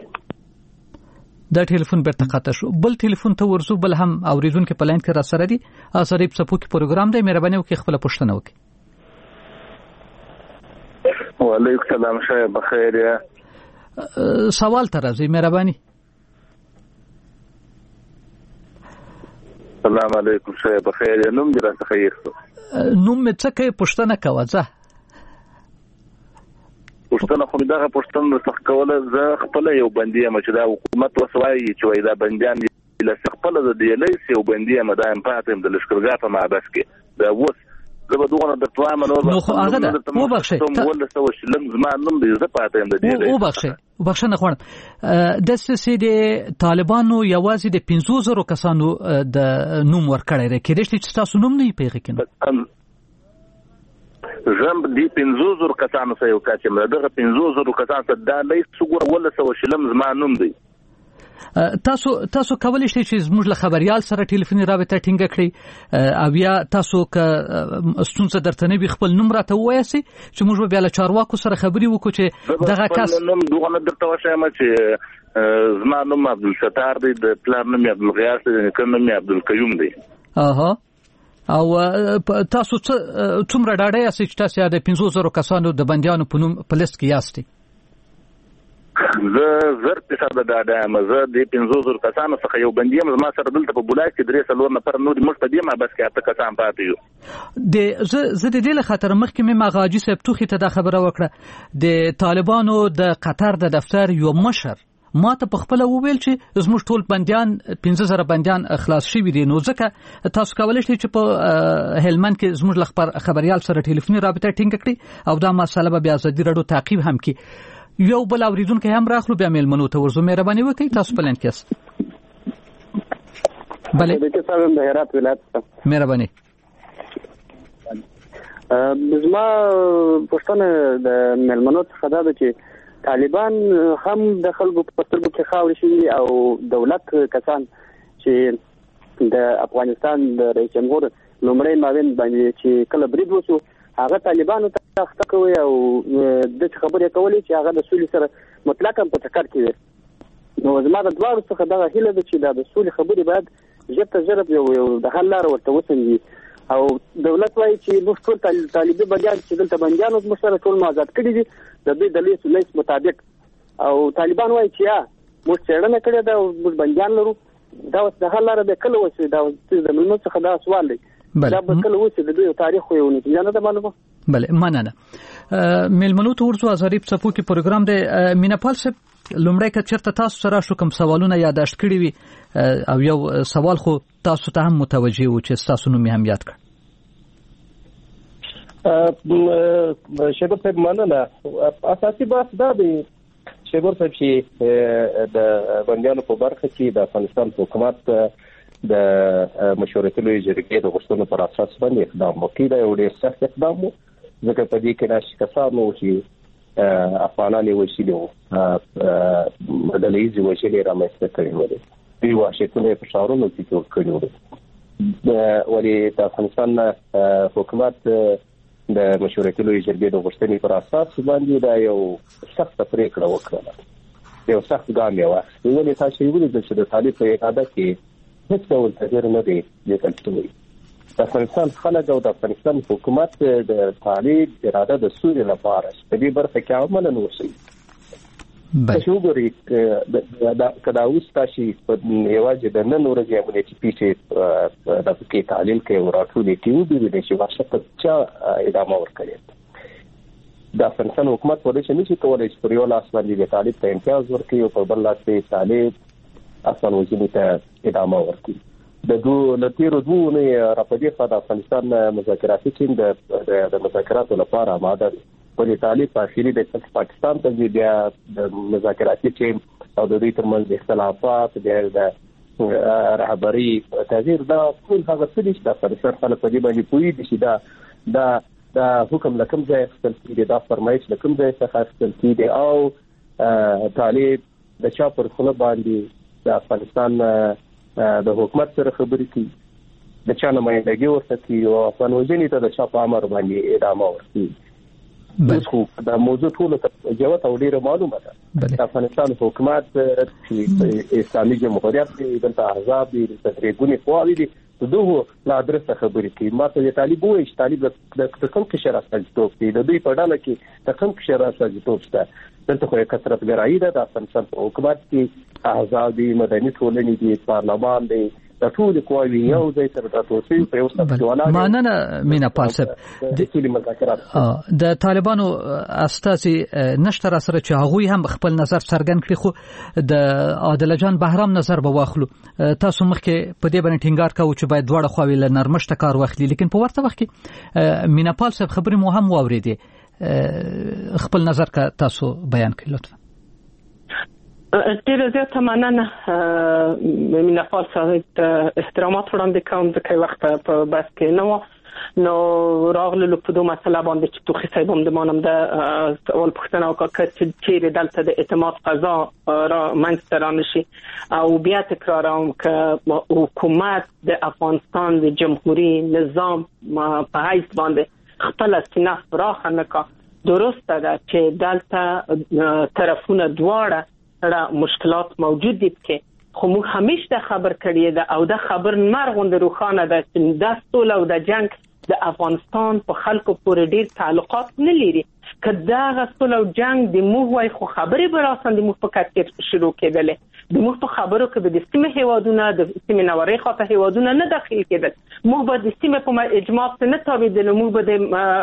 دا ټلیفون بیرته قطع شو بل ټلیفون ته ورزو بل هم اوریدونکو په لاین کې را سره دي ازادي په سپوک پروګرام دی مهرباني وکړئ خپل پوښتنه وکړئ وعلیکم السلام شاید بخیر یا سوال تر راځي مهرباني سلام علیکم شاید بخیر یا نوم دې راته خیر نوم مې څه کوي پوښتنه کوه ځه پښتون خو دغه پښتون څخه کوله زه خپل یو بندي یم چې دا حکومت وسوایي چې وای دا بنديان له خپل د دیلیس یو بندي یم دا ام پاتم د لشکرګاه په مابس کې دا وس زه به دوه د توامه نور نو خو هغه ده مو بخښه ول څه وشلم زما نوم دې زه پاتم د دیلیس او بخښه وبخښنه غواړم د سې د طالبانو یوازې د پنځه زره کسانو د نوم ورکړی دی کېدای شي چې تاسو نوم نه یې پیغې کینو زم دې پنځه زره کسانو سره یو کاچم دغه پنځه زره کسانو ته دا لیست وګور ول څه وشلم زما نوم دی تاسو تاسو کولای شئ چې زموږ له خبريال سره ټلیفوني رابطه ټینګه کړئ او یا تاسو که ستونزه درته نه وي خپل نوم راته ووایئ چې موږ به بیا له چارواکو سره خبري وکړو چې دغه کس نوم دوه نه درته وایم چې زما نوم عبدالستار دی د پلان نوم عبدالغیاث دی د نوم عبدالقیوم دی اها او تاسو څومره ډاډه یاست چې تاسو د پنځه زره کسانو د بنديانو په نوم په لیست کې یاستئ زه زر فیصد ډاډه یم زه د پنځه زره کسانو څخه یو بندي یم زما سره دلته په بولاک کې درې څلور نفر نور موږ په دې ما بس کې اته کسان پاتې یو د زه زه د دې له خاطر مخکې مې مغاجي صاحب توخي ته دا خبره وکړه د طالبانو د قطر د دفتر یو مشر ما ته په خپل وویل چې زموږ ټول بنديان پنځه زره بنديان خلاص شوي دي نو ځکه تاسو کولای شئ چې په هلمند کې زموږ لخبر خبريال سره ټلیفوني رابطه ټینګ کړئ او دا مسله به بیا ازادي رادیو تعقیب هم کړي یو بل اوریدونکو هم راخلو بیا میلمنو ته ورزو مهرباني وکړئ تاسو پلان کې بله د کتاب د هرات ولایت مهرباني زما پښتنه د میلمنو څخه دا ده چې طالبان هم د خلکو په سترګو کې خاورې شي او دولت کسان چې د افغانستان د رئیس جمهور لومړی معاون باندې چې کله برید وشو هغه طالبانو ته تخته کوي او د خبرې کولې چې هغه د سولې سره مطلقاً په ټکر کې وي نو زما د دوه څخه دا هیله ده چې د سولې خبرې باید ژبه ژبه یو د حل لار ورته وسنګي او دولت وايي چې موږ ټول طالبي بنديان چې دلته بنديان او مشر ټول آزاد کړي دي د دې د لیست لیست مطابق او طالبان وايي چې یا موږ څېړنه کړې ده او موږ بنديان لرو دا اوس د حل لار به کله وشي دا د ملمنو څخه دا سوال دی دا به کله وشي د دوی تاریخ خو یو نه نه معلومه بله مننه ملمنو ته ورځو ازاري په صفو کې پروګرام دی میناپال صاحب لومړی که چېرته تاسو سره شو کوم سوالونه یاداشت کړي وي او یو سوال خو تاسو ته هم متوجه و چې تاسو نوم هم یاد کړ شیبه صاحب مننه اساسي بحث دا دی شیبر صاحب چې د بندیانو په برخه کې د افغانستان حکومت د مشورتي لوی جرګې د غوښتنو پر اساس باندې اقدام وکړي دا یو ډېر سخت اقدام و ځکه په دې کې ناشې کسانو چې افغانان یې وشلي وو ډلې یې وشلي رامنځته کړي وو دوی واشنګټن په ښارونو کې جوړ کړي وو ولې د افغانستان حکومت د مشورتي لوی جرګې د غوښتنې پر اساس باندې دا یو سخت پریکړه وکړه یو سخت ګام یې واخیست ولې تاسو یې ولیدل چې د طالب په اراده کې هیڅ ډول تغییر نه دی لیکل شوی د افغانستان خلک او د افغانستان حکومت د طالب اراده د سولې لپاره په دې برخه کې عملاً وشي تاسو وګورئ دا کدا اوس تاسو په یوازې د نن ورځې امنیتي پیټې د پکې تعلیل کې وراتو دي چې د شي واشنګټن چې ادامه ورکړي د افغانستان حکومت په دې چې نشي کولای چې پر یو لاس باندې د طالب ته امتیاز ورکړي او په بل لاس کې طالب افغان وزیر ته ادامه ورکړي د دوه لتیرو دوه نه راپدې په افغانستان مذاکراتي ټیم د د مذاکراتو لپاره آماده دي په طالب په اخیری د پاکستان ته بیا د مذاکراتي ټیم او د دوی ترمنځ اختلافات د رهبري تغییر دا ټول هغه څه چې د افغانستان خلک په دې باندې پوي دي چې دا دا دا حکم لکم ځای خپل کېږي دا فرمایش لکم ځای څخه خپل کېږي او طالب د چا پر خله باندې د افغانستان د حکومت سره خبرې کوي د چا نمائندګي ورته کوي او افغان وژنې ته د چا په امر باندې ادامه ورکوي خو دا موضوع ټول ته جواب او ډیره معلومه ده د افغانستان حکومت چې اسلامي جمهوریت د احزاب د تقریبونی قواوی دي دوه لا درسه خبرې کوي ماته د طالب وایي چې طالب د کوم کې شرط راځي دی د دوی په ډله کې د کوم کې شرط راځي شته دلته خو کثرت ګرایي ده د افغانستان حکومت کې احزاب دي مدني ټولنې دي پارلمان دی د ټول قواوی یو ځای سره د توسعې په یو څه ډول ماننه مینا پالسب د طالبانو استازي نشته را سره چې هغه هم خپل نظر څرګند کړي خو د عادل جان بهرام نظر به واخلو تاسو مخکې په دې باندې ټینګار کوو چې باید دواړه خواوې له نرمښت کار واخلي لیکن په ورته وخت کې مینا پالسب خبرې مو هم واورېدې خپل نظر کا تاسو بیان کړئ لطفا ډیره زیاته مننه مینا پالسب احترامات وړاندې کوم ځکه وخت په بس کې نو نو راغلو په دوه مسله باندې چې توخي صاحب هم د مانم د اول پښتنه وکړه چې چیرې دلته د اعتماد قضا را منځته رانشي او بیا تکراروم که حکومت د افغانستان د جمهوریت نظام په حیث باندې خپل سینه فراخ نه کا درسته ده چې دلته طرفونه دواړه را مشکلات موجود دي کې خو موږ همیشه خبر کړی ده او د خبر مرغوند روخانه ده چې د سول او د جنگ د افغانستان په خلکو پورې ډیر تعلقات نه لري که دا غسل او جنگ د موږ وای خو خبرې براسند موږ په کټ شروع کېدلې د موږ په خبرو کې د سیمه هیوادونه د سیمه نوري خاطر هیوادونه نه داخل کېدل موږ به د سیمه په اجماع څخه نه تابعیدل موږ به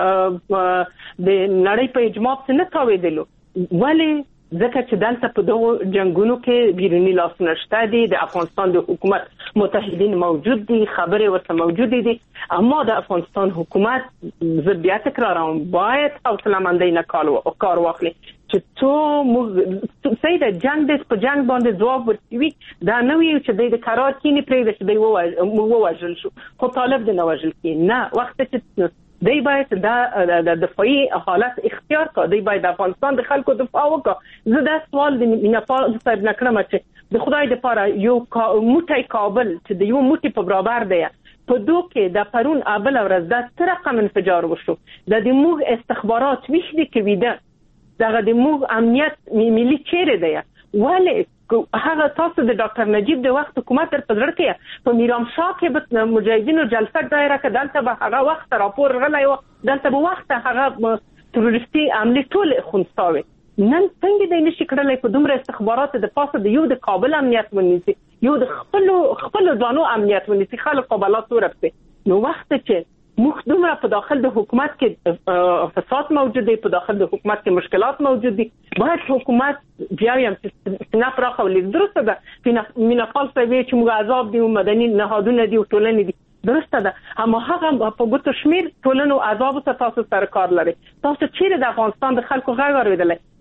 د نړۍ په اجماع څخه نه تابعیدل ولی ځکه چې دلته په دغه جنگونو کې بیرونی لاس نشته دي د افغانستان د حکومت متحدین موجود دي خبرې ورته موجود دي اما د افغانستان حکومت زبیا تکراروم باید حوصله مندۍ نه کار واخلي چې تو موږ سید جنگ د په جنگ باندې ځواب ورکوي دا نه وي چې د قرار کینی پرې د دی ووجل شو خو طالب د نه وجل کې نه وخت چې دی باید د دفاعي حالت اختیار کړي دی باید د افغانستان د خلکو دفاع وکړي زه دا سوال د مینا صاحب نکړم چې د خدای د پاره یو موټی کابل چې د یو موټی په برابر دی په دوه کې د پرون ابل ورځ د تر رقم انفجار وشو د دې موږ استخبارات ویش دي کوي دا دغه د موږ امنیت ملي چیرې دی ولی هغه تاسو د ډاکټر نجیب د وخت حکومت تر پزړ کې په میرام شاه کې به مجاهدینو جلسه دایره کې دلته به هغه وخت راپور غلای و دلته به وخت هغه تروریستي عملی ټول خونساوي نن څنګه د نشي کړلای په دومره استخبارات د پاسه د یو د کابل امنیت ونیسي یو د خپل خپل ځانو امنیت ونیسي خلک قبالات ورپسې نو وخت چې موږ دومره په داخل د حکومت کې فساد موجود دی په داخل د حکومت کې مشکلات موجود دي باید حکومت بیا هم سینه پراخه ولې درسته ده مینا پالسب چې موږ عذاب دي مدني نهادونه دي او ټولنې دي درسته ده اما هغه په ګوتو شمیر ټولنو عذاب ته تاسو سره کار لري تاسو چیرې د افغانستان د خلکو غږ اوریدلای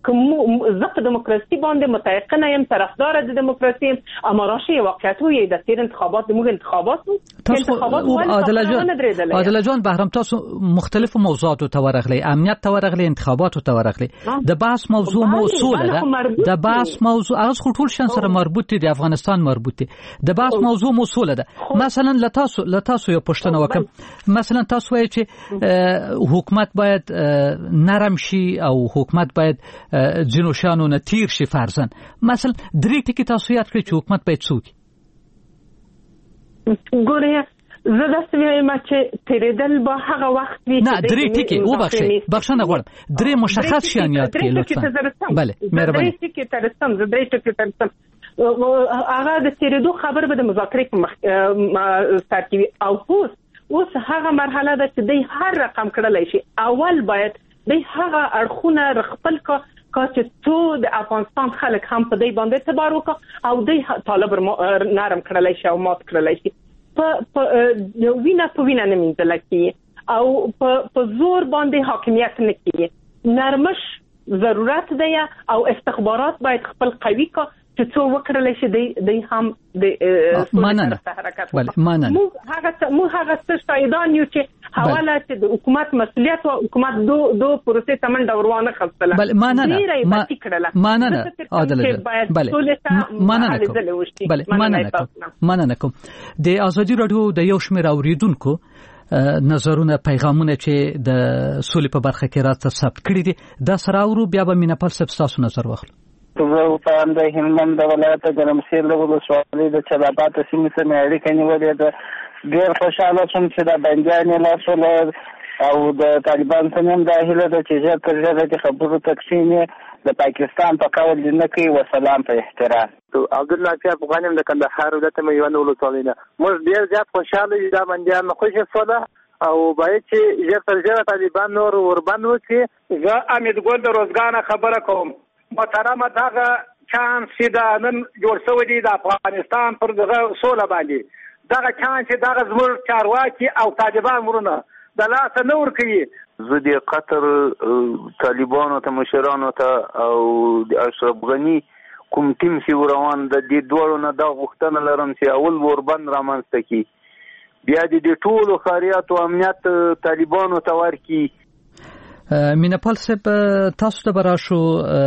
کوم زه په دیموکراسي باندې متيقنه یم، طرفدار د دیموکراسي یم. اما راشي واقعیت وي د تیر انتخابات موږ انتخابات تاسو عادل جان عادل جان بهرام تاسو مختلفو موضوعاتو ته ورغلي، امنیت ته ورغلي، انتخاباتو ته ورغلي. د بحث موضوع موصوله ده، د بحث موضوع هغه ټول شان سره مربوط دي، د افغانستان مربوط دي. د بحث موضوع موصوله ده. مثلا لتاسو لتاسو یو پښتنه وکم، مثلا تاسو وایي چې حکومت باید نرم شي او حکومت باید ځینو شانو نه تیر شي فرضاً. مثلا درې ټکي تاسو یاد کړئ چې حکومت باید څوک ګوریا زه داسې وایم چې تیرېدل به هغه وخت وي. نه درې ټکي وبخښئ، بخښنه غواړم، درې مشخص شیان یاد کړئ لطفا. بله مهرباني. درې ټکي ترسم زه درې ټکي ترسم هغه د تیرېدو خبر به د مذاکرې په مخ سر کې وي. او اوس اوس هغه مرحله ده چې دوی هر رقم کړلی شي. اول باید دوی هغه اړخونه خپل کا چې څو د افغانستان خلک هم په دې باندې اعتبار وکړي او دوی طالب نرم کړلی شي او مات کړلی شي. په وینا په وینا نه مینځل کېږي او په زور باندې حاکمیت نه کېږي. نرمش ضرورت دی او استخبارات باید خپل قوي کا چې څو وکړلی شي دوی هم د مننه ولی مننه مو هغه مو هغه څه شایدان یو چې حواله چې د حکومت مسؤلیت او حکومت دو دو پروسې تمن دورانه خپله بل مننه مننه عادل بله مننه بله مننه مننه کوم. د ازادي رادیو د یو شمېر اوریدونکو نظرونه پیغامونه چې د سولې په برخه کې راته ثبت کړي دي دا سره اورو بیا به مینه پال صاحب تاسو نظر واخلو. زه په د هلمند ولایت ګرمسیر له ولسوالۍ د چلابات سیمې سره اړیکه نیولې ده. ډېر خوشاله شوم چې د بندیانې لاسونه او د طالبان څخه هم دا هیله ده چې ژر تر ژره د خبرو تقسیم د پاکستان په قول نه کوي. وسلام په احترام. عبدالله افغان د کندهار ولایت میوان ولسوالۍ نه موږ ډېر زیات خوشاله یو د بندیان خوشی سوله او باید چې ژر تر ژره طالبان نور وربند وکړي. زه امیدګل د روزګان خبره کوم. محترمه دغه چانس چې دا نن جوړ شوی دی د افغانستان پر دغه سوله باندې، دغه چانس چې دغه زموږ چارواکي او طالبان ورونه د لاسه نه ورکوي. زه د قطر طالبانو ته مشرانو ته او د اشرف غني کوم ټیم چې روان د دې دوړو نه دا غوښتنه لرم چې اول وربند رامنځته کړي، بیا د دې ټولو خاریات او امنیت طالبانو ته ورکړي. مینه پال صاحب تاسو ته براشو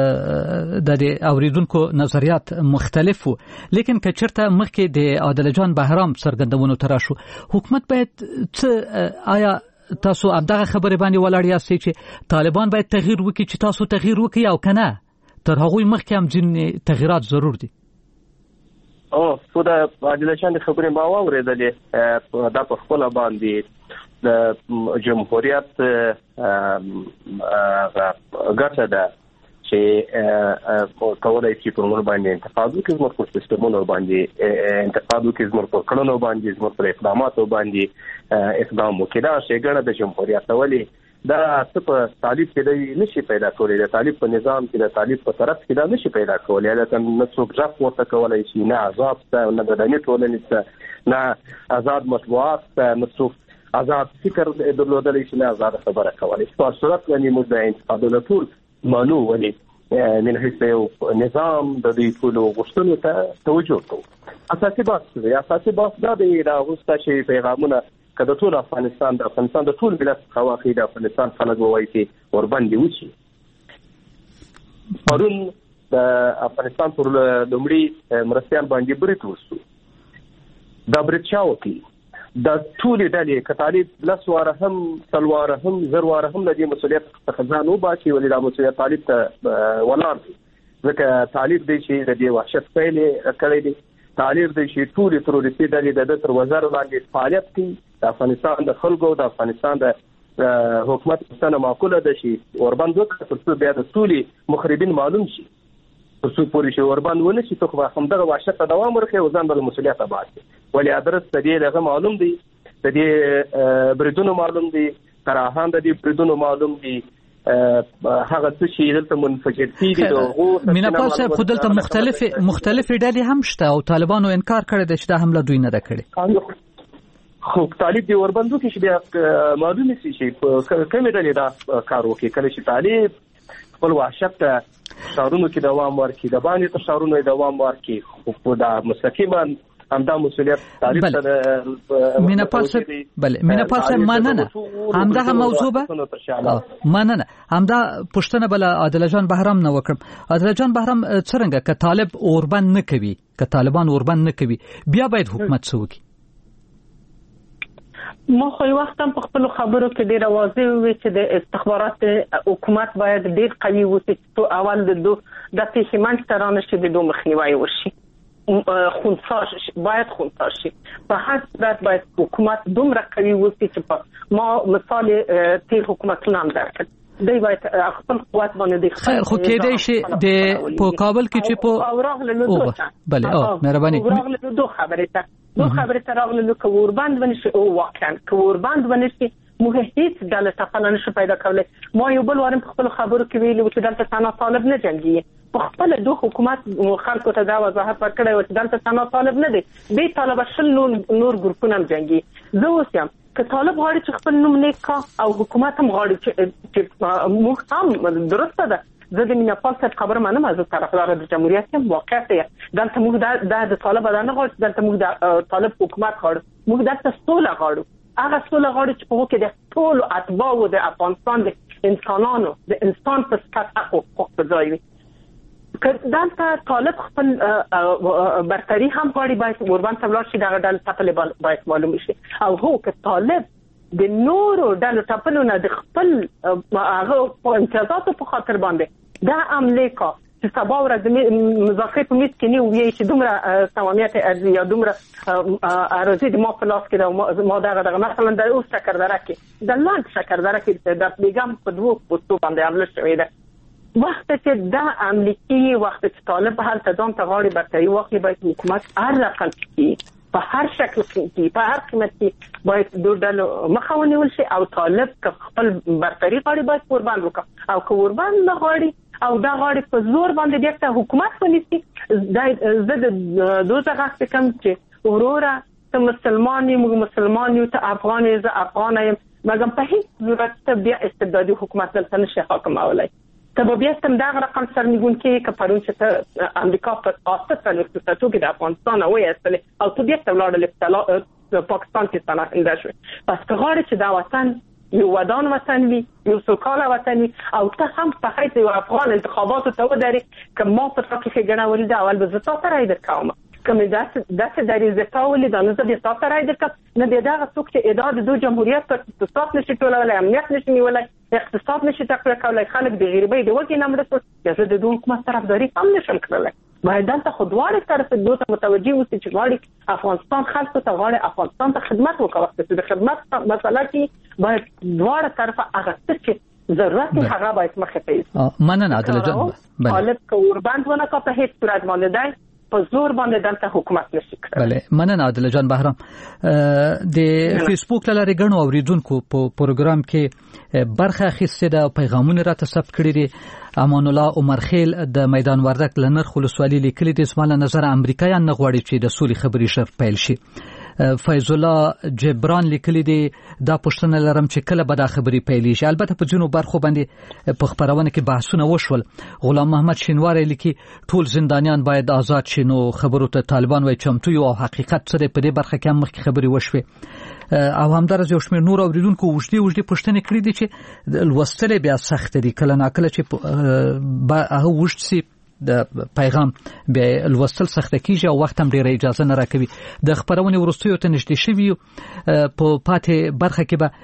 د اوریدونکو نظریات مختلف وو، لیکن که چرته مخکې د عادل جان بهرام څرګندونو تراشو حکومت باید څه آیا تاسو همدغه خبرې باندې ولاړ یاستئ چې طالبان باید تغییر وکړي چې تاسو تغییر وکړي او کنه تر هغوی مخکې هم ځینې تغییرات ضرور دي؟ او خو د عادل جان د خبرې ما واورېدلې دا په خپله باندې د جمهوریت ګټه ده چې کولای شي په موږ باندې انتقاد وکړي، زموږ په سیستمونو باندې انتقاد وکړي، زموږ په کړنو باندې، زموږ په اقداماتو باندې اقدام وکړي. دا شی ګڼه د جمهوریت ولې دا څه په طالب کې دی نشي پیدا کولی، د طالب په نظام کې د طالب په طرف کې دا نشي پیدا کولی. دا نه څوک ځاپ ورته کولای شي، نه عذاب ته، نه بدني ټولنې ته، نه آزاد مطبوعات ته، نه څوک آزاد فکر درلودلی شي، نه آزاد خبره کولی شي. په صورت باندې موږ د انتقادونو ټول منو ولې من حیث یو نظام د دې ټولو غوښتنو ته توجه کوو. اساسي بحث دی اساسي بحث دا دی دا غوښته چې پیغامونه کله ټول افغانستان د افغانستان د ټول ملت خواخې د افغانستان خلک وایي چې ورباندې وشي. پرون د افغانستان پر لومړي مرستيال باندې برید وشو. دا برید چا وکړي؟ د ټولې ډلې که طالب لس واره هم څلواره هم زر واره هم د دې مسؤلیت څخه ځان وباسي، ولې دا مسؤلیت طالب ته ولاړ دی. ځکه طالب دی چې د دې وحشت پیل کړی دی، طالب دی چې ټولې تروریستي ډلې د ده تر وزر باندې فعالیت کوي. د افغانستان د خلکو د افغانستان د حکومت پوښتنه معقوله ده چې ورباند وکړي تر څو بیا د ټولې مخربین معلوم شي، تر څو پورې چې ورباند ونه شي څوک به همدغه وحشت ته دوام ورکړي او ځان به له مسؤلیته باسي. ولې ادرس د دې دغه معلوم دی، د دې بریدونو معلوم دی، کراهان د دې بریدونو معلوم دی، هغه څه چې دلته منفجر کیږي دغه مینا پال صاحب خو دلته مختلف مختلف ډلې هم شته او طالبانو انکار کړی دی چې دا حمله دوی نه ده کړې. خو طالب دی ورباندو کې چې بیا معلومه شي چې کومه ډلې دا کار وکړي. کله چې طالب خپل وحشت ته شارونو کې دوام ورکړي، د باندې ته شارونو دوام ورکړي، خو دا مستقیما همدا مسؤلیت تعریف سره مینا پالسه بله مینا پالسه مننه همدا موضوع به مننه همدا پښتنه بل عادل جان بهرام نه وکړم. عادل جان بهرام څنګه ک طالب اوربند نه کوي، ک طالبان اوربند نه کوي، بیا باید حکومت څه وکړي؟ ما خو یو وخت هم په خپل خبرو کې ډیر واضح وي چې د استخبارات حکومت باید ډیر قوي وي چې اول د دو د پیښمن ترانه شي د دوه مخنیوي وشي، خونسا باید خونسا شي. په هر صورت باید حکومت دومره قوي وي چې ما مثال تیر حکومتونه هم درکړ دی باید خپل قوت باندې د خیر خو کېدای شي د په کابل کې چې په اوراغله نو بله او مهرباني اوراغله دو خبره ته دو خبره ته راغله نو کوربند ونشي او واقعا کوربند ونشي موږ هیڅ ډول تفاهم نشو پیدا کولای. ما یو بل وارم په خپل خبرو کې ویلو چې دلته ثنا طالب نه جنگي، په خپل دوه حکومت خلکو ته دا وضاحت ورکړی و چې دلته ثنا طالب نه دی، به طالب شل نور نور ګروپونه هم جنگي. زه اوس یم که طالب غواړي چې خپل نوم نیک کا او حکومت هم غواړي چې موږ هم درسته ده. زه د مینا پالسه خبره منم، زه طرفدار د جمهوریت یم، واقعا دلته موږ د طالب نه غواړو، دلته موږ د طالب حکومت غواړو، موږ دلته سوله غواړو. هغه سوله غواړي چې په وکه د ټول اتباع د افغانستان د انسانانو د انسان په ستر حقوق په ځای وي. که دلته طالب خپل برتری هم غواړي باید اوربند ته ولاړ شي، دغه ډول ټاپل باید معلوم شي. او هو که طالب د نورو ډلو ټاپلو نه د خپل هغه په امتیازاتو په خاطر باندې دا عملې کا چې سبا ورځ مذاکرې په میز کې نه وي چې دومره تمامیت ارزي یا دومره ارزي د ما په لاس کې دا ما دغه دغه مثلا د اوس شکردره کې د لاند شکردره کې د بیګم په دوه پوسټو باندې عمل شوی ده. وخت چې دا امریکایي وخت چې طالب هلته ځان ته غاړي برتري واخلي، باید حکومت هر رقم کې په هر شکل کې په هر قیمت کې باید دوه ډلو مخه ونیول شي او طالب خپل برتري غاړي باید قربان وکړي او که قربان نه غاړي او دا غاړي په زور باندې بیا ته حکومت ونیسي. دا زه د دوه غاښ کم چې وروره ته مسلمان یې، موږ مسلمان یو، ته افغان یې، زه افغان یم، مګر په هیڅ صورت ته بیا استبدادي حکومت دلته نشي حاکمولی. ته بیا تم دا رقم سرنګون کې که پرون چې ته امریکا په اساسه د اقتصادو کې د افغانستان او یې او ته بیا ته ولاړ د پاکستان کې ستنه شوی. پس که غواړي چې دا وطن یو ودان وطن وي، یو سوکاله وطن وي او ته هم په حیث یو افغان انتخاباتو ته ودرې، که ما په تاسو کې ګڼه ولې دا اول به زه تاسو رای درکوم، که مې داسې درې زه تا ولیده نو زه بیا تاسو رای درکوم. نه بیا دغه څوک چې ادعا د دوه جمهوریت پر اقتصاد نشي ټولولی، امنیت نشي نیولی، اقتصاد نشي تقویه کولی، خلک د غریبۍ د وږې نه مړه شول، یا زه د دوه حکومت طرفداري هم نشم کړلی. باید دلته خو دواړه طرف دوی ته متوجه اوسي چې غواړي افغانستان خلکو ته غواړي افغانستان ته خدمت وکړي. چې د خدمت مسله کې باید دواړه طرفه هغه څه چې ضرورت هغه باید مخه پیږي. مننه عادل جان. طالب که اوربند ونه کا په هیڅ صورت باندې دی په زور باندې دلته حکومت نشي کړی. بله مننه عادل جان بهرام. د فیسبوک لاره غنو اوریدونکو په پروګرام کې برخه اخیسته ده، پیغامونه راته ثبت کړي دي. امان الله عمر خیل د میدان وردک لنرخ ولسوالۍ لیکلي دي اسماعیل نظر امریکایان نه غواړي چې د سولې خبرې شر پیل شي. فیض الله جبران لیکلي دي دا پښتنه لرم چې کله به دا خبرې پیلې شي. البته په ځینو برخو باندې په خبرونه کې بحثونه وشول. غلام محمد شینواری لیکي ټول زندانیان باید آزاد شي، نو خبرو ته طالبان وایي چمتو یو او حقیقت سره په دې برخه کې هم مخکې خبرې وشوي. او همدارس یو شمېر نور اوریدونکو وجدي وجدي پوښتنې کړې دي چې لوستل بیا سخت دي، کله ناکله چې هغه وجد سي د پیغام به لوستل سخت کیږي او وخت هم ډیره اجازه نه راکوي. د خبرونې ورستیو ته نږدې شوي په پاتې برخه کې به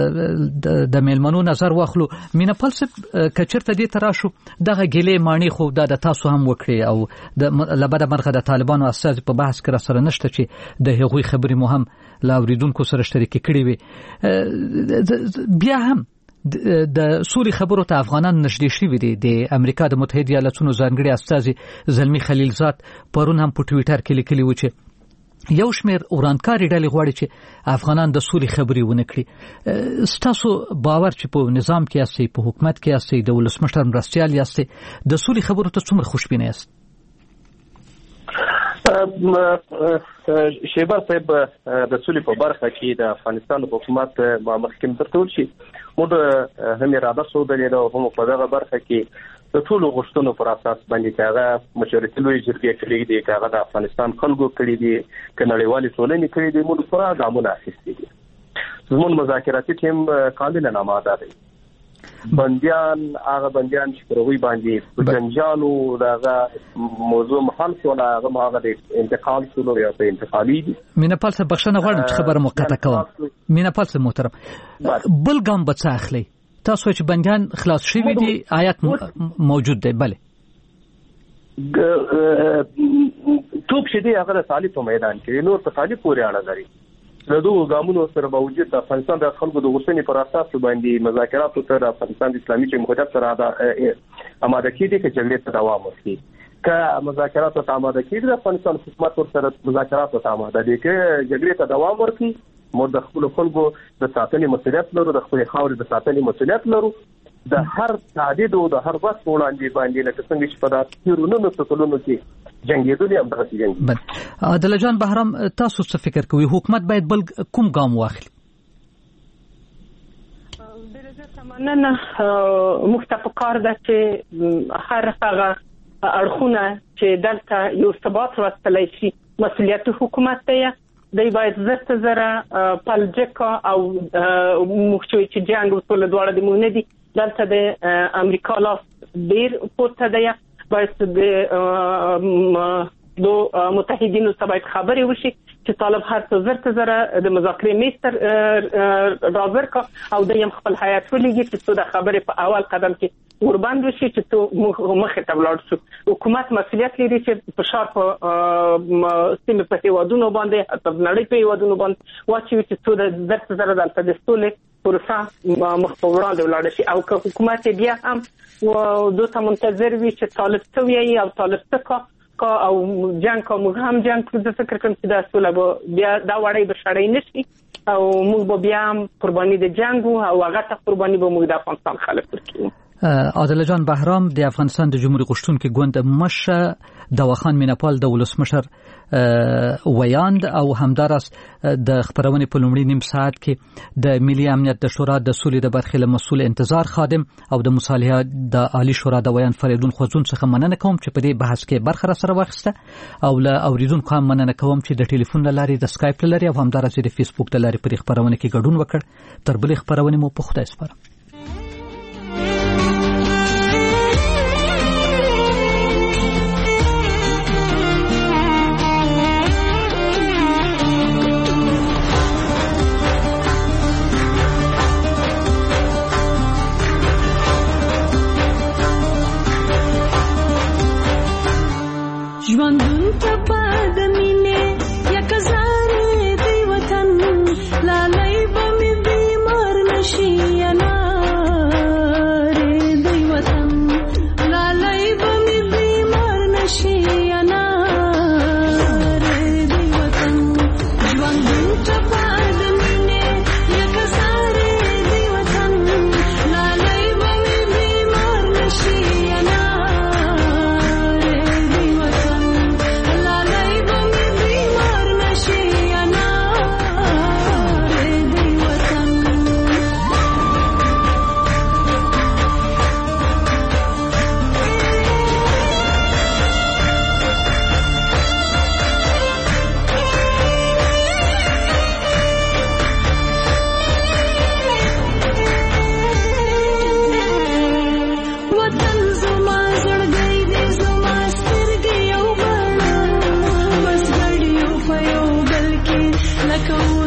د میلمنو نظر واخلو. مینا پالسه کچرته دې تراشو دغه ګلې مانی خو د تاسو هم وکړي او د لبد مرغه د طالبانو اساس په بحث کې سره نشته چې د هغوی خبرې مهم لا اوریدونکو سره شریک کړي وي. بیا هم د سولې خبرو ته افغانان نږدې شوي دي. د امریکا د متحده ایالاتونو ځانګړي استازي زلمی خلیلزاد پرون هم په ټویټر کې لیکلي و چې یو شمېر ورانکاري ډلې غواړي چې افغانان د سولې خبرې ونه کړي. ستاسو باور چې په نظام کې یاستئ، په حکومت کې یاستئ، د ولسمشر مرستیال یاستئ، د سولې خبرو ته څومره خوشبینه یاست؟ شیبر صاحب د سولې په برخه کې د افغانستان حکومت مخکې ترتول شي موږ هم اراده سو د لیدو هم په دغه برخه کې د ټولو غوښتنو پر اساس باندې هغه مشورتي لوی جرګې کړې دي هغه د افغانستان خلکو کړې دي کنړیوالي ټولنې کړې دي موږ پورا ګامونه اخیستي دي زموږ مذاکراتي ټیم کاملا آماده دی بنديان هغه بنديان چې پروي باندې جنجالو دغه موضوع محل شول هغه هغه د انتقال شول یا په انتقالي مینپال څخه بخښنه غواړم چې خبره موقته کوم مینپال څخه محترم بل ګام به څه اخلي تاسو چې بنديان خلاص شوي دي آیات موجود دی بله ټوک شدي هغه د طالب په میدان کې نور په طالب پورې اړه لري د دوه ګامونو سره باوجود د افغانستان د خلکو د غوښتنې پر اساس باندې مذاکرات تر افغانستان د اسلامي جمهوریت سره آماده کیدي چې جګړې ته دوام ورکړي که مذاکرات ته آماده کیدي د افغانستان حکومت سره مذاکرات ته آماده دي چې جګړې ته دوام ورکړي موږ د خپل خلکو د ساتنې مسؤلیت لرو د خپل خاورې د ساتنې مسؤلیت لرو د هر تعدید او د هر وخت وړاندې باندې لکه څنګه چې په داسې رونو څکلونو کې جنگیدل یا دغه جنگ عادل جان بهرام تاسو څه فکر کوئ حکومت باید بل کوم ګام واخلي مننه مختفقار ده چې هر هغه اړخونه چې دلته یو ثبات راستلی شي مسؤلیت حکومت دی دی باید زرت زره پالجکا او مخچوي چې جنگ وسول دواړه د مونږ دي دلته د امریکا لاس ډیر پورته دی باید د دو متحدینو سره باید خبرې وشي چې طالب هر څه زرت زره د مذاکرې میستر راځر کا او د یم خپل حیات ولګي چې څه د خبرې په اول قدم کې ورباند وشي چې ته مخه ته ولاړ شو حکومت مسؤلیت لري چې په شرط سیمه په هیوادونو باندې په نړۍ په هیوادونو باندې واچي چې څه د زرت زره د تدستولې پروسه مخ په وړاندې ولاړ شي او که حکومت بیا هم دوی ته منتظر وي چې طالب څه وایي او طالب څه کا او جنگ کوم هم جنگ زه فکر کوم چې دا سوله به بیا دا وړي به شړې نشي او موږ به بیا قرباني د جنگ او هغه ته قرباني به موږ د افغانستان خلک ورکړو عادل جان بهرام د افغانستان د جمهوریت غوښتونکو ګوند مشه دواخان مینپال د ولسمشر ویاند او همدارس د خبرونه په لومړي نیم ساعت کې د ملي امنیت د شورا د سولې د برخې له مسول انتظار خادم او د مصالحه د عالی شورا د ویاند فریدون خوځون څخه مننه کوم چې په دې بحث کې برخه را سره واخیسته او له اوریدونکو هم مننه کوم چې د ټلیفون لارې د اسکایپ لارې او همدارس د فیسبوک لارې پر خبرونه کې ګډون وکړ تر بلې خبرونه مو په خدای سپارم ژوندون ته پد مینه یک زاره دی وطن لالای به می بیمار نشي اناره دی وطن لالای به می بیمار نشي اناره دی وطن ژوندون ته پد مینه یک زاره دی وطن لالای به می بیمار نشي Like a